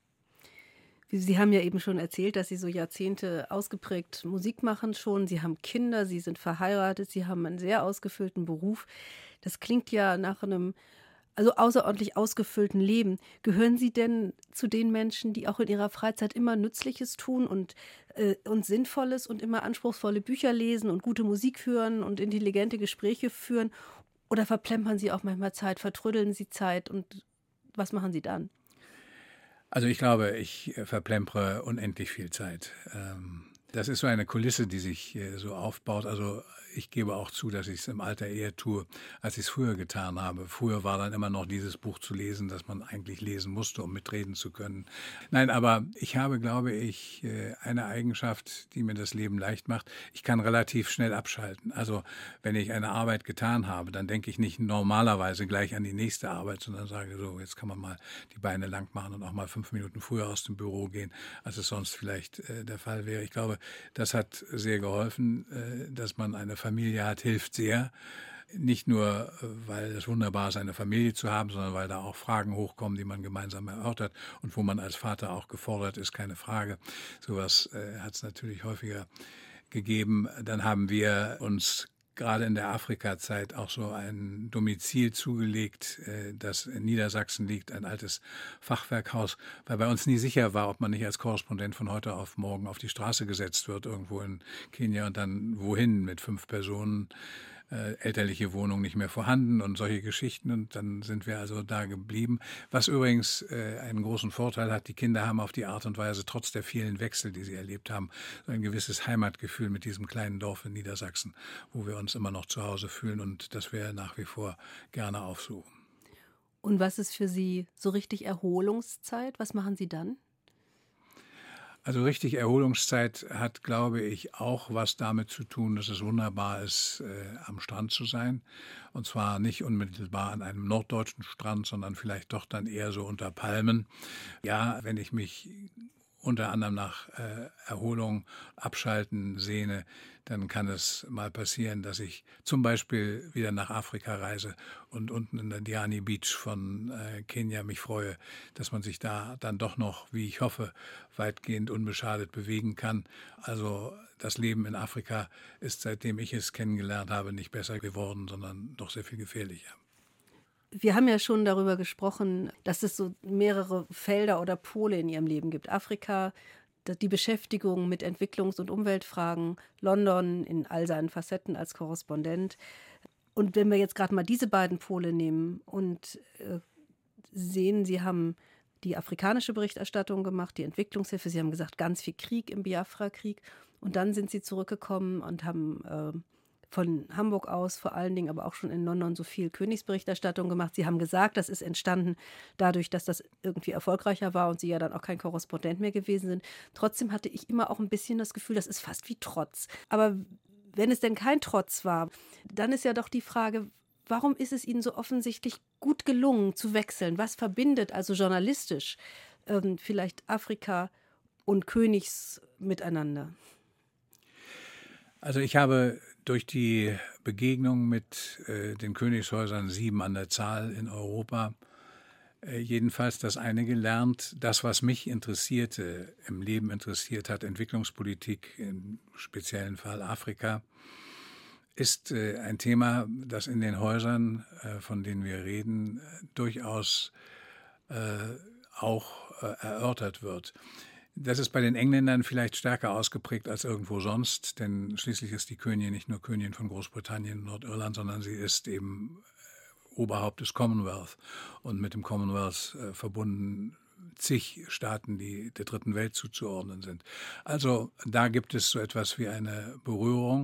S1: Sie haben ja eben schon erzählt, dass Sie so Jahrzehnte ausgeprägt Musik machen schon. Sie haben Kinder, Sie sind verheiratet, Sie haben einen sehr ausgefüllten Beruf. Das klingt ja nach einem also außerordentlich ausgefüllten Leben. Gehören Sie denn zu den Menschen, die auch in ihrer Freizeit immer Nützliches tun und, äh, und Sinnvolles und immer anspruchsvolle Bücher lesen und gute Musik hören und intelligente Gespräche führen? Oder verplempern Sie auch manchmal Zeit, vertrödeln Sie Zeit und was machen Sie dann?
S2: Also ich glaube, ich verplempere unendlich viel Zeit. Ähm Das ist so eine Kulisse, die sich so aufbaut. Also ich gebe auch zu, dass ich es im Alter eher tue, als ich es früher getan habe. Früher war dann immer noch dieses Buch zu lesen, das man eigentlich lesen musste, um mitreden zu können. Nein, aber ich habe, glaube ich, eine Eigenschaft, die mir das Leben leicht macht. Ich kann relativ schnell abschalten. Also wenn ich eine Arbeit getan habe, dann denke ich nicht normalerweise gleich an die nächste Arbeit, sondern sage so, jetzt kann man mal die Beine lang machen und auch mal fünf Minuten früher aus dem Büro gehen, als es sonst vielleicht äh, der Fall wäre. Ich glaube, das hat sehr geholfen, dass man eine Familie hat, hilft sehr. Nicht nur, weil es wunderbar ist, eine Familie zu haben, sondern weil da auch Fragen hochkommen, die man gemeinsam erörtert und wo man als Vater auch gefordert ist, keine Frage. Sowas hat es natürlich häufiger gegeben. Dann haben wir uns gerade in der Afrika-Zeit auch so ein Domizil zugelegt, das in Niedersachsen liegt, ein altes Fachwerkhaus, weil bei uns nie sicher war, ob man nicht als Korrespondent von heute auf morgen auf die Straße gesetzt wird, irgendwo in Kenia und dann wohin mit fünf Personen. äh, elterliche Wohnung nicht mehr vorhanden und solche Geschichten. Und dann sind wir also da geblieben. Was übrigens äh, einen großen Vorteil hat, die Kinder haben auf die Art und Weise, trotz der vielen Wechsel, die sie erlebt haben, so ein gewisses Heimatgefühl mit diesem kleinen Dorf in Niedersachsen, wo wir uns immer noch zu Hause fühlen und das wir nach wie vor gerne aufsuchen.
S1: Und was ist für Sie so richtig Erholungszeit? Was machen Sie dann?
S2: Also richtig Erholungszeit hat, glaube ich, auch was damit zu tun, dass es wunderbar ist, äh, am Strand zu sein. Und zwar nicht unmittelbar an einem norddeutschen Strand, sondern vielleicht doch dann eher so unter Palmen. Ja, wenn ich mich unter anderem nach äh, Erholung, Abschalten sehne, dann kann es mal passieren, dass ich zum Beispiel wieder nach Afrika reise und unten in der Diani Beach von äh, Kenia mich freue, dass man sich da dann doch noch, wie ich hoffe, weitgehend unbeschadet bewegen kann. Also das Leben in Afrika ist, seitdem ich es kennengelernt habe, nicht besser geworden, sondern doch sehr viel gefährlicher.
S1: Wir haben ja schon darüber gesprochen, dass es so mehrere Felder oder Pole in Ihrem Leben gibt. Afrika, die Beschäftigung mit Entwicklungs- und Umweltfragen, London in all seinen Facetten als Korrespondent. Und wenn wir jetzt gerade mal diese beiden Pole nehmen und äh, sehen, Sie haben die afrikanische Berichterstattung gemacht, die Entwicklungshilfe, Sie haben gesagt, ganz viel Krieg im Biafra-Krieg. Und dann sind Sie zurückgekommen und haben äh, von Hamburg aus vor allen Dingen, aber auch schon in London so viel Königsberichterstattung gemacht. Sie haben gesagt, das ist entstanden dadurch, dass das irgendwie erfolgreicher war und Sie ja dann auch kein Korrespondent mehr gewesen sind. Trotzdem hatte ich immer auch ein bisschen das Gefühl, das ist fast wie Trotz. Aber wenn es denn kein Trotz war, dann ist ja doch die Frage, warum ist es Ihnen so offensichtlich gut gelungen zu wechseln? Was verbindet also journalistisch ähm, vielleicht Afrika und Königs miteinander?
S2: Also ich habe durch die Begegnung mit äh, den Königshäusern, sieben an der Zahl in Europa, äh, jedenfalls das eine gelernt, das, was mich interessierte, im Leben interessiert hat, Entwicklungspolitik, im speziellen Fall Afrika, ist äh, ein Thema, das in den Häusern, äh, von denen wir reden, äh, durchaus äh, auch äh, erörtert wird. Das ist bei den Engländern vielleicht stärker ausgeprägt als irgendwo sonst, denn schließlich ist die Königin nicht nur Königin von Großbritannien und Nordirland, sondern sie ist eben Oberhaupt des Commonwealth und mit dem Commonwealth äh, verbunden zig Staaten, die der dritten Welt zuzuordnen sind. Also da gibt es so etwas wie eine Berührung.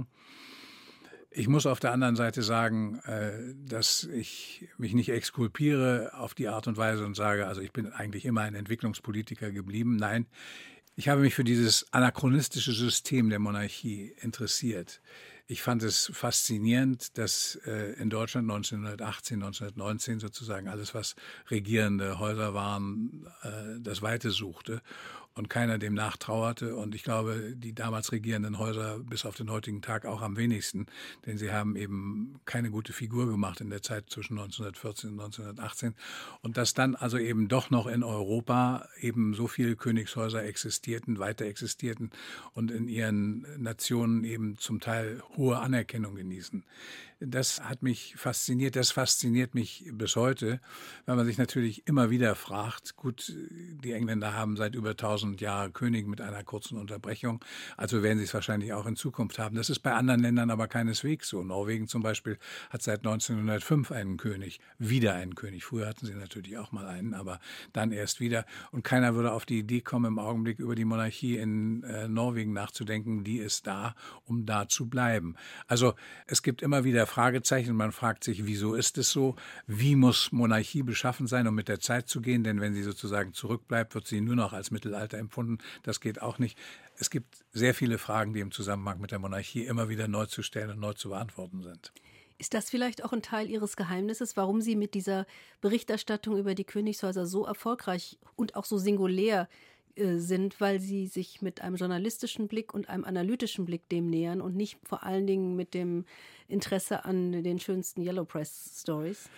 S2: Ich muss auf der anderen Seite sagen, dass ich mich nicht exkulpiere auf die Art und Weise und sage, also ich bin eigentlich immer ein Entwicklungspolitiker geblieben. Nein, ich habe mich für dieses anachronistische System der Monarchie interessiert. Ich fand es faszinierend, dass in Deutschland neunzehnhundertachtzehn, neunzehnhundertneunzehn sozusagen alles, was regierende Häuser waren, das Weite suchte und keiner dem nachtrauerte. Und ich glaube, die damals regierenden Häuser bis auf den heutigen Tag auch am wenigsten, denn sie haben eben keine gute Figur gemacht in der Zeit zwischen neunzehnhundertvierzehn und neunzehnhundertachtzehn. Und dass dann also eben doch noch in Europa eben so viele Königshäuser existierten, weiter existierten und in ihren Nationen eben zum Teil hohe Anerkennung genießen. Das hat mich fasziniert, das fasziniert mich bis heute, weil man sich natürlich immer wieder fragt, gut, die Engländer haben seit über tausend Jahren König mit einer kurzen Unterbrechung, also werden sie es wahrscheinlich auch in Zukunft haben. Das ist bei anderen Ländern aber keineswegs so. Norwegen zum Beispiel hat seit neunzehnhundertfünf einen König, wieder einen König. Früher hatten sie natürlich auch mal einen, aber dann erst wieder. Und keiner würde auf die Idee kommen, im Augenblick über die Monarchie in äh, Norwegen nachzudenken. Die ist da, um da zu bleiben. Also es gibt immer wieder Fragezeichen. Man fragt sich, wieso ist es so? Wie muss Monarchie beschaffen sein, um mit der Zeit zu gehen? Denn wenn sie sozusagen zurückbleibt, wird sie nur noch als Mittelalter empfunden. Das geht auch nicht. Es gibt sehr viele Fragen, die im Zusammenhang mit der Monarchie immer wieder neu zu stellen und neu zu beantworten sind.
S1: Ist das vielleicht auch ein Teil Ihres Geheimnisses, warum Sie mit dieser Berichterstattung über die Königshäuser so erfolgreich und auch so singulär sind, weil Sie sich mit einem journalistischen Blick und einem analytischen Blick dem nähern und nicht vor allen Dingen mit dem Interesse an den schönsten Yellow Press Stories?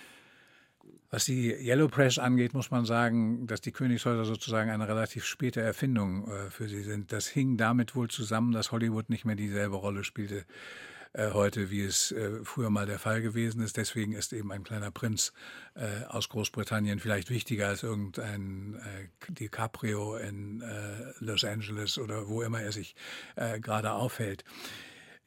S2: Was die Yellow Press angeht, muss man sagen, dass die Königshäuser sozusagen eine relativ späte Erfindung äh, für sie sind. Das hing damit wohl zusammen, dass Hollywood nicht mehr dieselbe Rolle spielte äh, heute, wie es äh, früher mal der Fall gewesen ist. Deswegen ist eben ein kleiner Prinz äh, aus Großbritannien vielleicht wichtiger als irgendein äh, DiCaprio in äh, Los Angeles oder wo immer er sich äh, gerade aufhält.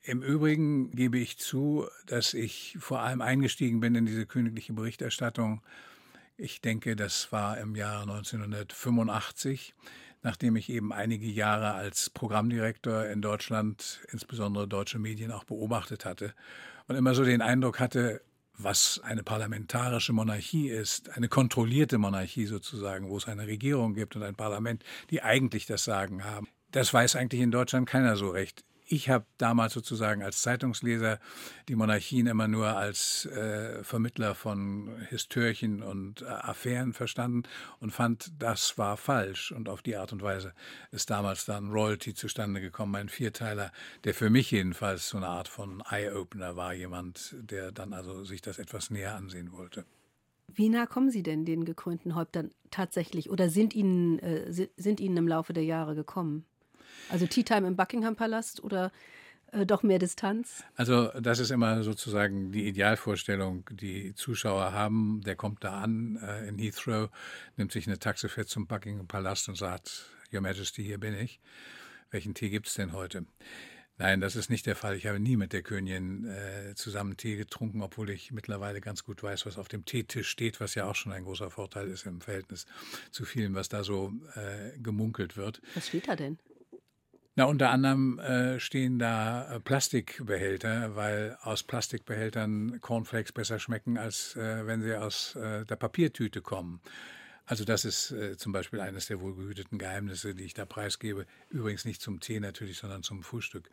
S2: Im Übrigen gebe ich zu, dass ich vor allem eingestiegen bin in diese königliche Berichterstattung. Ich denke, das war im Jahr neunzehnhundertfünfundachtzig, nachdem ich eben einige Jahre als Programmdirektor in Deutschland, insbesondere deutsche Medien, auch beobachtet hatte und immer so den Eindruck hatte, was eine parlamentarische Monarchie ist, eine kontrollierte Monarchie sozusagen, wo es eine Regierung gibt und ein Parlament, die eigentlich das Sagen haben. Das weiß eigentlich in Deutschland keiner so recht. Ich habe damals sozusagen als Zeitungsleser die Monarchien immer nur als äh, Vermittler von Histörchen und äh, Affären verstanden und fand, das war falsch. Und auf die Art und Weise ist damals dann Royalty zustande gekommen, ein Vierteiler, der für mich jedenfalls so eine Art von Eye-Opener war, jemand, der dann also sich das etwas näher ansehen wollte.
S1: Wie nah kommen Sie denn den gekrönten Häuptern tatsächlich oder sind Ihnen, äh, sind Ihnen im Laufe der Jahre gekommen? Also Tea Time im Buckingham-Palast oder äh, doch mehr Distanz?
S2: Also das ist immer sozusagen die Idealvorstellung, die Zuschauer haben. Der kommt da an äh, in Heathrow, nimmt sich eine Taxe, fährt zum Buckingham-Palast und sagt, Your Majesty, hier bin ich. Welchen Tee gibt es denn heute? Nein, das ist nicht der Fall. Ich habe nie mit der Königin äh, zusammen Tee getrunken, obwohl ich mittlerweile ganz gut weiß, was auf dem Teetisch steht, was ja auch schon ein großer Vorteil ist im Verhältnis zu vielem, was da so äh, gemunkelt wird.
S1: Was steht da denn?
S2: Na, unter anderem äh, stehen da äh, Plastikbehälter, weil aus Plastikbehältern Cornflakes besser schmecken, als äh, wenn sie aus äh, der Papiertüte kommen. Also das ist äh, zum Beispiel eines der wohlgehüteten Geheimnisse, die ich da preisgebe. Übrigens nicht zum Tee natürlich, sondern zum Frühstück.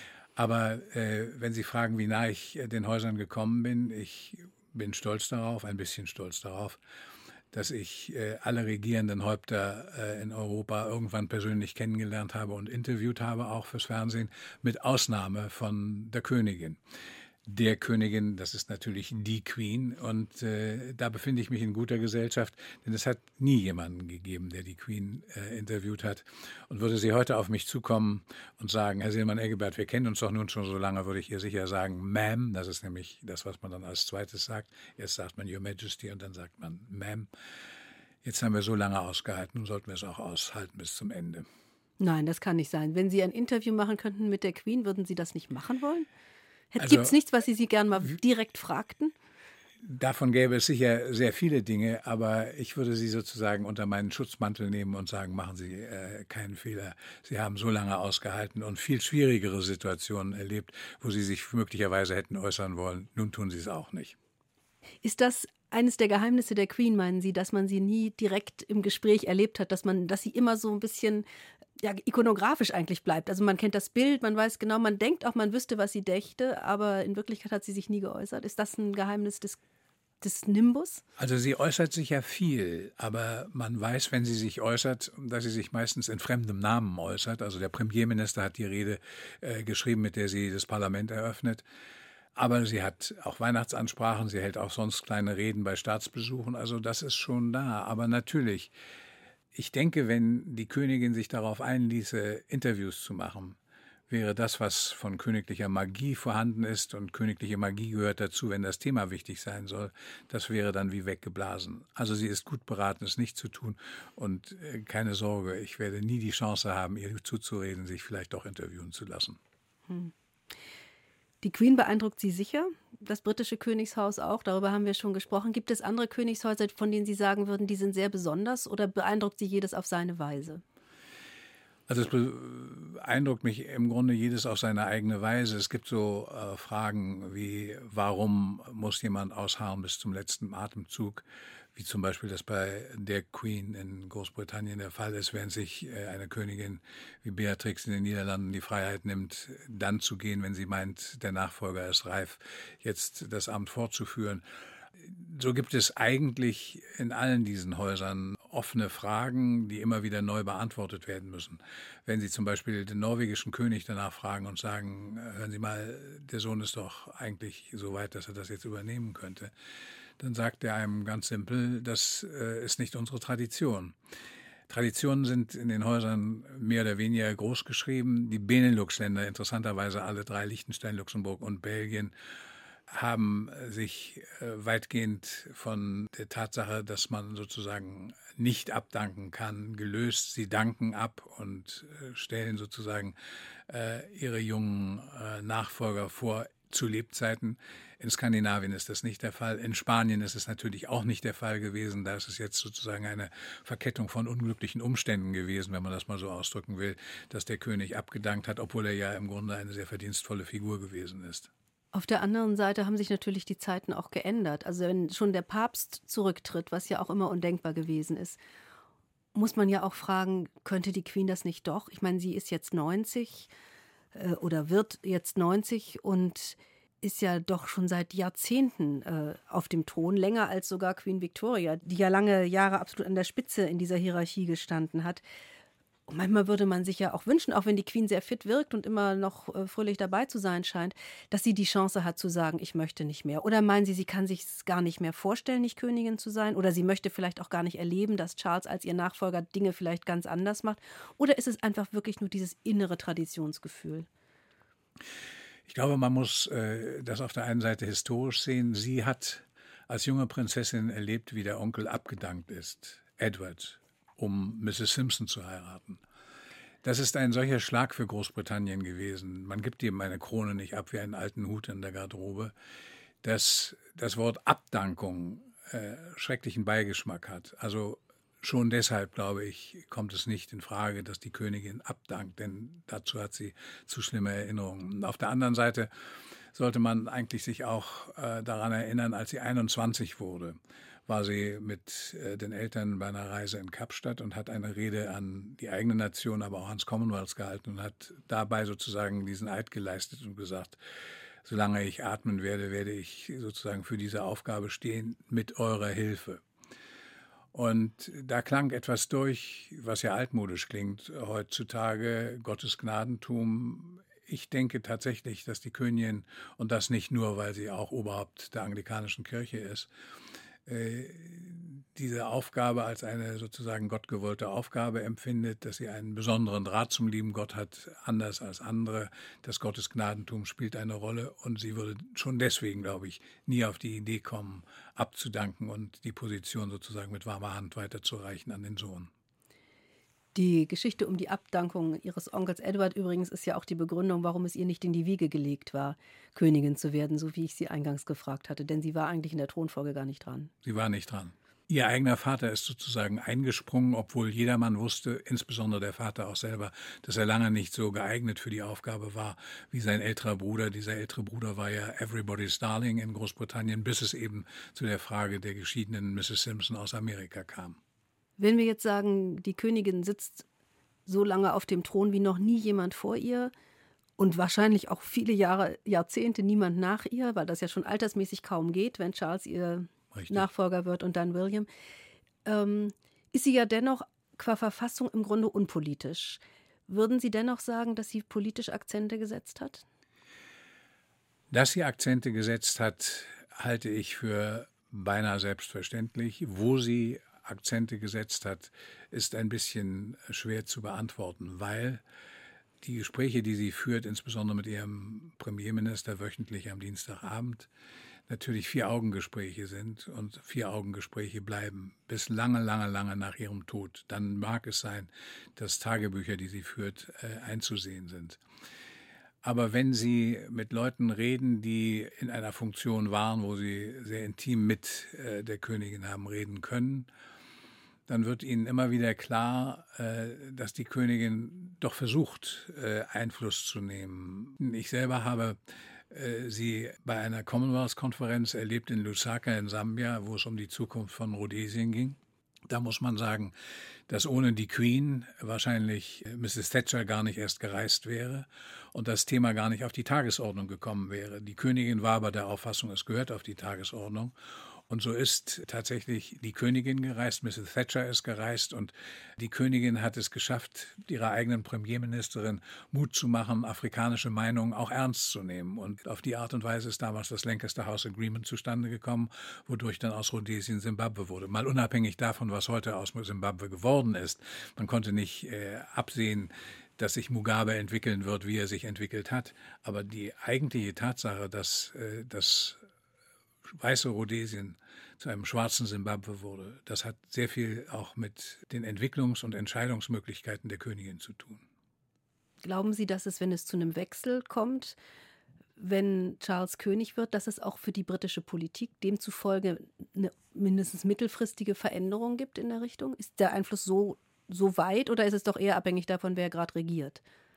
S2: Aber äh, wenn Sie fragen, wie nah ich äh, den Häusern gekommen bin, ich bin stolz darauf, ein bisschen stolz darauf, dass ich äh, alle regierenden Häupter äh, in Europa irgendwann persönlich kennengelernt habe und interviewt habe, auch fürs Fernsehen, mit Ausnahme von der Königin. Der Königin, das ist natürlich die Queen und äh, da befinde ich mich in guter Gesellschaft, denn es hat nie jemanden gegeben, der die Queen äh, interviewt hat. Und würde sie heute auf mich zukommen und sagen, Herr Seelmann-Eggebert, wir kennen uns doch nun schon so lange, würde ich ihr sicher sagen, Ma'am, das ist nämlich das, was man dann als zweites sagt. Erst sagt man Your Majesty und dann sagt man Ma'am. Jetzt haben wir so lange ausgehalten, nun sollten wir es auch aushalten bis zum Ende.
S1: Nein, das kann nicht sein. Wenn Sie ein Interview machen könnten mit der Queen, würden Sie das nicht machen wollen?
S2: Also,
S1: gibt es nichts, was Sie sie gern mal direkt fragten?
S2: Davon gäbe es sicher sehr viele Dinge, aber ich würde Sie sozusagen unter meinen Schutzmantel nehmen und sagen, machen Sie äh, keinen Fehler. Sie haben so lange ausgehalten und viel schwierigere Situationen erlebt, wo Sie sich möglicherweise hätten äußern wollen. Nun tun Sie es auch nicht.
S1: Ist das eines der Geheimnisse der Queen, meinen Sie, dass man sie nie direkt im Gespräch erlebt hat, dass man, dass sie immer so ein bisschen ja, ikonografisch eigentlich bleibt? Also man kennt das Bild, man weiß genau, man denkt auch, man wüsste, was sie dächte, aber in Wirklichkeit hat sie sich nie geäußert. Ist das ein Geheimnis des, des Nimbus?
S2: Also sie äußert sich ja viel, aber man weiß, wenn sie sich äußert, dass sie sich meistens in fremdem Namen äußert. Also der Premierminister hat die Rede äh, geschrieben, mit der sie das Parlament eröffnet. Aber sie hat auch Weihnachtsansprachen, sie hält auch sonst kleine Reden bei Staatsbesuchen, also das ist schon da. Aber natürlich, ich denke, wenn die Königin sich darauf einließe, Interviews zu machen, wäre das, was von königlicher Magie vorhanden ist, und königliche Magie gehört dazu, wenn das Thema wichtig sein soll, das wäre dann wie weggeblasen. Also sie ist gut beraten, es nicht zu tun, und äh, keine Sorge, ich werde nie die Chance haben, ihr zuzureden, sich vielleicht doch interviewen zu lassen.
S1: Hm. Die Queen beeindruckt Sie sicher, das britische Königshaus auch, darüber haben wir schon gesprochen. Gibt es andere Königshäuser, von denen Sie sagen würden, die sind sehr besonders, oder beeindruckt Sie jedes auf seine Weise?
S2: Also es beeindruckt mich im Grunde jedes auf seine eigene Weise. Es gibt so äh, Fragen wie, warum muss jemand ausharren bis zum letzten Atemzug, wie zum Beispiel das bei der Queen in Großbritannien der Fall ist, während sich äh, eine Königin wie Beatrix in den Niederlanden die Freiheit nimmt, dann zu gehen, wenn sie meint, der Nachfolger ist reif, jetzt das Amt fortzuführen. So gibt es eigentlich in allen diesen Häusern offene Fragen, die immer wieder neu beantwortet werden müssen. Wenn Sie zum Beispiel den norwegischen König danach fragen und sagen, hören Sie mal, der Sohn ist doch eigentlich so weit, dass er das jetzt übernehmen könnte, dann sagt er einem ganz simpel, das äh, ist nicht unsere Tradition. Traditionen sind in den Häusern mehr oder weniger groß geschrieben. Die Benelux-Länder, interessanterweise alle drei, Liechtenstein, Luxemburg und Belgien, haben sich äh, weitgehend von der Tatsache, dass man sozusagen nicht abdanken kann, gelöst. Sie danken ab und äh, stellen sozusagen äh, ihre jungen äh, Nachfolger vor zu Lebzeiten. In Skandinavien ist das nicht der Fall. In Spanien ist es natürlich auch nicht der Fall gewesen. Da ist es jetzt sozusagen eine Verkettung von unglücklichen Umständen gewesen, wenn man das mal so ausdrücken will, dass der König abgedankt hat, obwohl er ja im Grunde eine sehr verdienstvolle Figur gewesen ist.
S1: Auf der anderen Seite haben sich natürlich die Zeiten auch geändert. Also wenn schon der Papst zurücktritt, was ja auch immer undenkbar gewesen ist, muss man ja auch fragen, könnte die Queen das nicht doch? Ich meine, sie ist jetzt neunzig äh, oder wird jetzt neunzig und ist ja doch schon seit Jahrzehnten äh, auf dem Thron, länger als sogar Queen Victoria, die ja lange Jahre absolut an der Spitze in dieser Hierarchie gestanden hat. Und manchmal würde man sich ja auch wünschen, auch wenn die Queen sehr fit wirkt und immer noch äh, fröhlich dabei zu sein scheint, dass sie die Chance hat zu sagen, ich möchte nicht mehr. Oder meinen Sie, sie kann sich gar nicht mehr vorstellen, nicht Königin zu sein? Oder sie möchte vielleicht auch gar nicht erleben, dass Charles als ihr Nachfolger Dinge vielleicht ganz anders macht? Oder ist es einfach wirklich nur dieses innere Traditionsgefühl?
S2: Ich glaube, man muss äh, das auf der einen Seite historisch sehen. Sie hat als junge Prinzessin erlebt, wie der Onkel abgedankt ist, Edward, um Misses Simpson zu heiraten. Das ist ein solcher Schlag für Großbritannien gewesen. Man gibt ihm eine Krone nicht ab wie einen alten Hut in der Garderobe, dass das Wort Abdankung äh, schrecklichen Beigeschmack hat. Also schon deshalb, glaube ich, kommt es nicht in Frage, dass die Königin abdankt, denn dazu hat sie zu schlimme Erinnerungen. Auf der anderen Seite sollte man eigentlich sich auch äh, daran erinnern, als sie einundzwanzig wurde, war sie mit äh, den Eltern bei einer Reise in Kapstadt und hat eine Rede an die eigene Nation, aber auch ans Commonwealth gehalten und hat dabei sozusagen diesen Eid geleistet und gesagt, solange ich atmen werde, werde ich sozusagen für diese Aufgabe stehen mit eurer Hilfe. Und da klang etwas durch, was ja altmodisch klingt heutzutage, Gottes Gnadentum. Ich denke tatsächlich, dass die Königin, und das nicht nur, weil sie auch Oberhaupt der anglikanischen Kirche ist, äh, diese Aufgabe als eine sozusagen gottgewollte Aufgabe empfindet, dass sie einen besonderen Draht zum lieben Gott hat, anders als andere. Das Gottesgnadentum spielt eine Rolle und sie würde schon deswegen, glaube ich, nie auf die Idee kommen, abzudanken und die Position sozusagen mit warmer Hand weiterzureichen an den Sohn.
S1: Die Geschichte um die Abdankung ihres Onkels Edward übrigens ist ja auch die Begründung, warum es ihr nicht in die Wiege gelegt war, Königin zu werden, so wie ich sie eingangs gefragt hatte. Denn sie war eigentlich in der Thronfolge gar nicht dran.
S2: Sie war nicht dran. Ihr eigener Vater ist sozusagen eingesprungen, obwohl jedermann wusste, insbesondere der Vater auch selber, dass er lange nicht so geeignet für die Aufgabe war wie sein älterer Bruder. Dieser ältere Bruder war ja Everybody's Darling in Großbritannien, bis es eben zu der Frage der geschiedenen Misses Simpson aus Amerika kam.
S1: Wenn wir jetzt sagen, die Königin sitzt so lange auf dem Thron wie noch nie jemand vor ihr und wahrscheinlich auch viele Jahre, Jahrzehnte niemand nach ihr, weil das ja schon altersmäßig kaum geht, wenn Charles ihr Richtig. Nachfolger wird und dann William, ähm, ist sie ja dennoch qua Verfassung im Grunde unpolitisch. Würden Sie dennoch sagen, dass sie politisch Akzente gesetzt hat?
S2: Dass sie Akzente gesetzt hat, halte ich für beinahe selbstverständlich. Wo sie Akzente gesetzt hat, ist ein bisschen schwer zu beantworten, weil die Gespräche, die sie führt, insbesondere mit ihrem Premierminister wöchentlich am Dienstagabend, natürlich Vier-Augen-Gespräche sind und Vier-Augen-Gespräche bleiben bis lange, lange, lange nach ihrem Tod. Dann mag es sein, dass Tagebücher, die sie führt, einzusehen sind. Aber wenn Sie mit Leuten reden, die in einer Funktion waren, wo sie sehr intim mit der Königin haben reden können, dann wird Ihnen immer wieder klar, dass die Königin doch versucht, Einfluss zu nehmen. Ich selber habe sie bei einer Commonwealth-Konferenz erlebt in Lusaka in Sambia, wo es um die Zukunft von Rhodesien ging. Da muss man sagen, dass ohne die Queen wahrscheinlich Misses Thatcher gar nicht erst gereist wäre und das Thema gar nicht auf die Tagesordnung gekommen wäre. Die Königin war aber der Auffassung, es gehört auf die Tagesordnung. Und so ist tatsächlich die Königin gereist, Misses Thatcher ist gereist und die Königin hat es geschafft, ihrer eigenen Premierministerin Mut zu machen, afrikanische Meinungen auch ernst zu nehmen. Und auf die Art und Weise ist damals das Lancaster House Agreement zustande gekommen, wodurch dann aus Rhodesien Simbabwe wurde. Mal unabhängig davon, was heute aus Simbabwe geworden ist. Man konnte nicht äh, absehen, dass sich Mugabe entwickeln wird, wie er sich entwickelt hat. Aber die eigentliche Tatsache, dass äh, das weiße Rhodesien zu einem schwarzen Simbabwe wurde, das hat sehr viel auch mit den Entwicklungs- und Entscheidungsmöglichkeiten der Königin zu tun.
S1: Glauben Sie, dass es, wenn es zu einem Wechsel kommt, wenn Charles König wird, dass es auch für die britische Politik demzufolge eine mindestens mittelfristige Veränderung gibt in der Richtung? Ist der Einfluss so, so weit oder ist es doch eher abhängig davon, wer gerade regiert?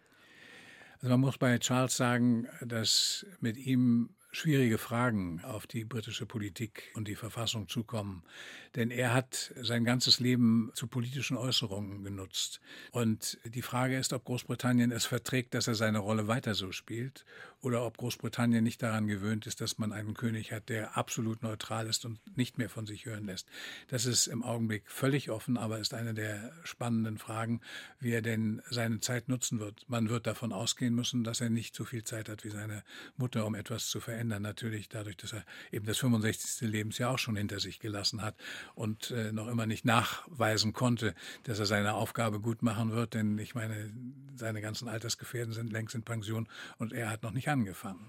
S2: Also man muss bei Charles sagen, dass mit ihm schwierige Fragen auf die britische Politik und die Verfassung zukommen. Denn er hat sein ganzes Leben zu politischen Äußerungen genutzt. Und die Frage ist, ob Großbritannien es verträgt, dass er seine Rolle weiter so spielt, oder ob Großbritannien nicht daran gewöhnt ist, dass man einen König hat, der absolut neutral ist und nicht mehr von sich hören lässt. Das ist im Augenblick völlig offen, aber ist eine der spannenden Fragen, wie er denn seine Zeit nutzen wird. Man wird davon ausgehen müssen, dass er nicht so viel Zeit hat wie seine Mutter, um etwas zu verändern. Natürlich dadurch, dass er eben das fünfundsechzigste Lebensjahr auch schon hinter sich gelassen hat und äh, noch immer nicht nachweisen konnte, dass er seine Aufgabe gut machen wird. Denn ich meine, seine ganzen Altersgefährten sind längst in Pension und er hat noch nicht angefangen.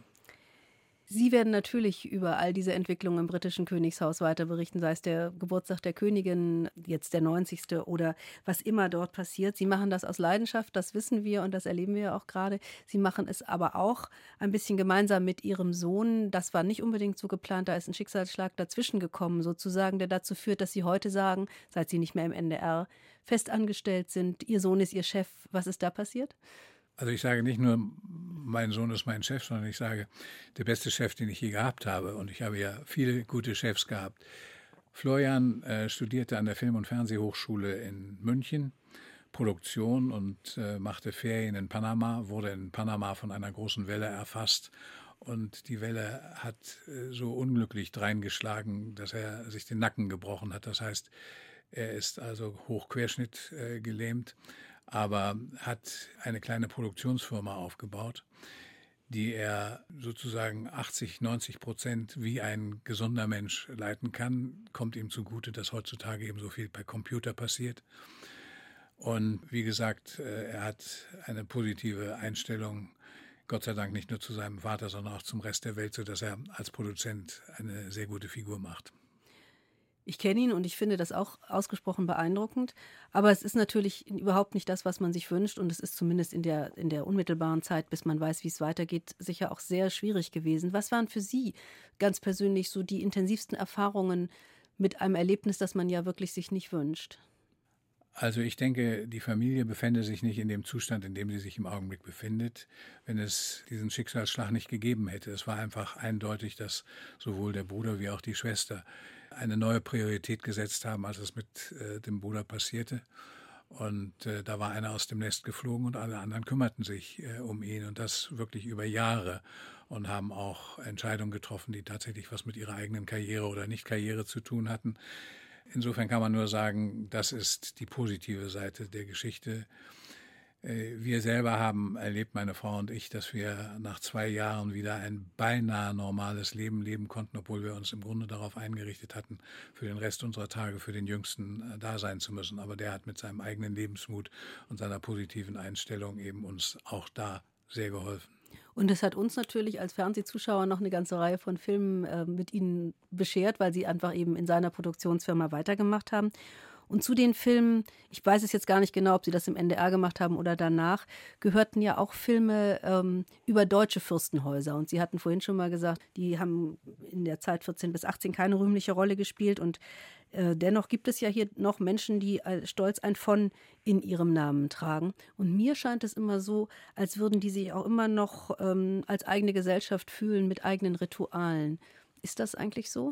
S1: Sie werden natürlich über all diese Entwicklungen im britischen Königshaus weiter berichten, sei es der Geburtstag der Königin, jetzt der neunzigste oder was immer dort passiert. Sie machen das aus Leidenschaft, das wissen wir und das erleben wir auch gerade. Sie machen es aber auch ein bisschen gemeinsam mit Ihrem Sohn. Das war nicht unbedingt so geplant, da ist ein Schicksalsschlag dazwischen gekommen sozusagen, der dazu führt, dass Sie heute sagen, seit Sie nicht mehr im N D R festangestellt sind, Ihr Sohn ist Ihr Chef. Was ist da passiert?
S2: Also ich sage nicht nur, mein Sohn ist mein Chef, sondern ich sage, der beste Chef, den ich je gehabt habe. Und ich habe ja viele gute Chefs gehabt. Florian äh, studierte an der Film- und Fernsehhochschule in München, Produktion und äh, machte Ferien in Panama, wurde in Panama von einer großen Welle erfasst. Und die Welle hat äh, so unglücklich dreingeschlagen, dass er sich den Nacken gebrochen hat. Das heißt, er ist also hochquerschnitt äh, gelähmt, aber hat eine kleine Produktionsfirma aufgebaut, die er sozusagen achtzig, neunzig Prozent wie ein gesunder Mensch leiten kann. Kommt ihm zugute, dass heutzutage eben so viel per Computer passiert. Und wie gesagt, er hat eine positive Einstellung, Gott sei Dank nicht nur zu seinem Vater, sondern auch zum Rest der Welt, sodass er als Produzent eine sehr gute Figur macht.
S1: Ich kenne ihn und ich finde das auch ausgesprochen beeindruckend. Aber es ist natürlich überhaupt nicht das, was man sich wünscht. Und es ist zumindest in der, in der unmittelbaren Zeit, bis man weiß, wie es weitergeht, sicher auch sehr schwierig gewesen. Was waren für Sie ganz persönlich so die intensivsten Erfahrungen mit einem Erlebnis, das man ja wirklich sich nicht wünscht?
S2: Also ich denke, die Familie befände sich nicht in dem Zustand, in dem sie sich im Augenblick befindet, wenn es diesen Schicksalsschlag nicht gegeben hätte. Es war einfach eindeutig, dass sowohl der Bruder wie auch die Schwester eine neue Priorität gesetzt haben, als es mit äh, dem Bruder passierte. Und äh, da war einer aus dem Nest geflogen und alle anderen kümmerten sich äh, um ihn und das wirklich über Jahre und haben auch Entscheidungen getroffen, die tatsächlich was mit ihrer eigenen Karriere oder Nicht-Karriere zu tun hatten. Insofern kann man nur sagen, das ist die positive Seite der Geschichte. Wir selber haben erlebt, meine Frau und ich, dass wir nach zwei Jahren wieder ein beinahe normales Leben leben konnten, obwohl wir uns im Grunde darauf eingerichtet hatten, für den Rest unserer Tage für den Jüngsten da sein zu müssen. Aber der hat mit seinem eigenen Lebensmut und seiner positiven Einstellung eben uns auch da sehr geholfen.
S1: Und es hat uns natürlich als Fernsehzuschauer noch eine ganze Reihe von Filmen äh, mit Ihnen beschert, weil Sie einfach eben in seiner Produktionsfirma weitergemacht haben. Und zu den Filmen, ich weiß es jetzt gar nicht genau, ob Sie das im N D R gemacht haben oder danach, gehörten ja auch Filme ähm, über deutsche Fürstenhäuser. Und Sie hatten vorhin schon mal gesagt, die haben in der Zeit vierzehn bis achtzehn keine rühmliche Rolle gespielt. Und äh, dennoch gibt es ja hier noch Menschen, die äh, stolz ein von in ihrem Namen tragen. Und mir scheint es immer so, als würden die sich auch immer noch ähm, als eigene Gesellschaft fühlen mit eigenen Ritualen. Ist das eigentlich so?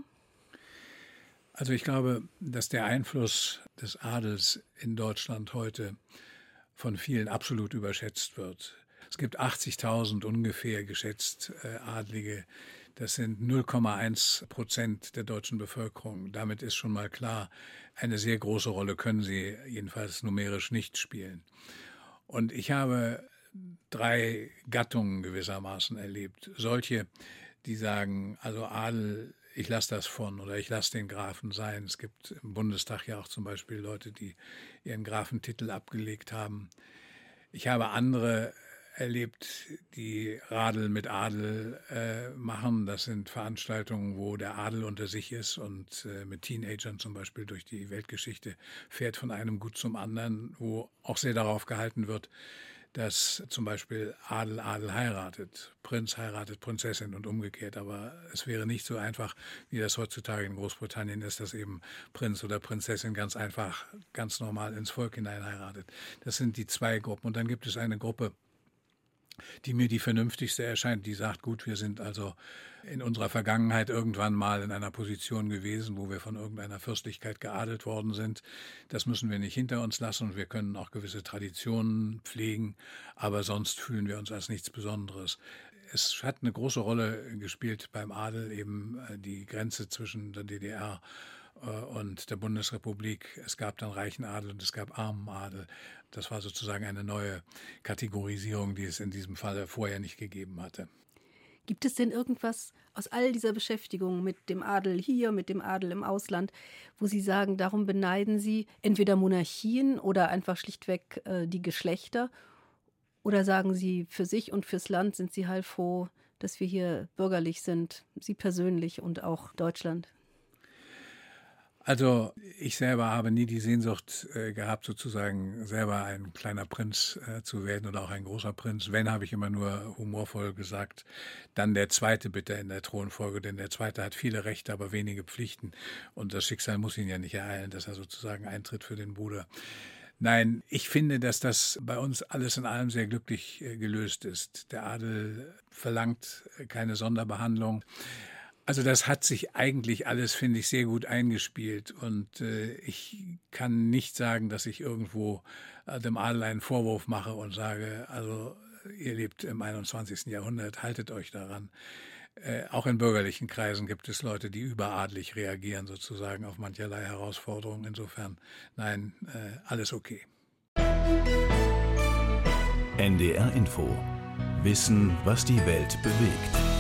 S2: Also ich glaube, dass der Einfluss des Adels in Deutschland heute von vielen absolut überschätzt wird. Es gibt achtzigtausend ungefähr geschätzt äh, Adlige. Das sind null Komma eins Prozent der deutschen Bevölkerung. Damit ist schon mal klar, eine sehr große Rolle können sie jedenfalls numerisch nicht spielen. Und ich habe drei Gattungen gewissermaßen erlebt. Solche, die sagen, also Adel, ich lasse das von oder ich lasse den Grafen sein. Es gibt im Bundestag ja auch zum Beispiel Leute, die ihren Grafentitel abgelegt haben. Ich habe andere erlebt, die Radl mit Adel äh, machen. Das sind Veranstaltungen, wo der Adel unter sich ist und äh, mit Teenagern zum Beispiel durch die Weltgeschichte fährt von einem Gut zum anderen, wo auch sehr darauf gehalten wird, dass zum Beispiel Adel Adel heiratet, Prinz heiratet Prinzessin und umgekehrt. Aber es wäre nicht so einfach, wie das heutzutage in Großbritannien ist, dass eben Prinz oder Prinzessin ganz einfach, ganz normal ins Volk hinein heiratet. Das sind die zwei Gruppen. Und dann gibt es eine Gruppe, die mir die vernünftigste erscheint, die sagt, gut, wir sind also in unserer Vergangenheit irgendwann mal in einer Position gewesen, wo wir von irgendeiner Fürstlichkeit geadelt worden sind. Das müssen wir nicht hinter uns lassen und wir können auch gewisse Traditionen pflegen, aber sonst fühlen wir uns als nichts Besonderes. Es hat eine große Rolle gespielt beim Adel, eben die Grenze zwischen der D D R und der Bundesrepublik. Es gab dann reichen Adel und es gab armen Adel. Das war sozusagen eine neue Kategorisierung, die es in diesem Fall vorher nicht gegeben hatte.
S1: Gibt es denn irgendwas aus all dieser Beschäftigung mit dem Adel hier, mit dem Adel im Ausland, wo Sie sagen, darum beneiden Sie entweder Monarchien oder einfach schlichtweg äh, die Geschlechter? Oder sagen Sie, für sich und fürs Land sind Sie heilfroh, dass wir hier bürgerlich sind, Sie persönlich und auch Deutschland?
S2: Also ich selber habe nie die Sehnsucht äh, gehabt, sozusagen selber ein kleiner Prinz äh, zu werden oder auch ein großer Prinz. Wenn, habe ich immer nur humorvoll gesagt, dann der Zweite bitte in der Thronfolge, denn der Zweite hat viele Rechte, aber wenige Pflichten. Und das Schicksal muss ihn ja nicht ereilen, dass er sozusagen eintritt für den Bruder. Nein, ich finde, dass das bei uns alles in allem sehr glücklich äh, gelöst ist. Der Adel verlangt keine Sonderbehandlung. Also das hat sich eigentlich alles, finde ich, sehr gut eingespielt und äh, ich kann nicht sagen, dass ich irgendwo äh, dem Adel einen Vorwurf mache und sage, also ihr lebt im einundzwanzigsten Jahrhundert, haltet euch daran. Äh, auch in bürgerlichen Kreisen gibt es Leute, die überadelig reagieren sozusagen auf mancherlei Herausforderungen. Insofern, nein, äh, alles okay.
S3: N D R Info. Wissen, was die Welt bewegt.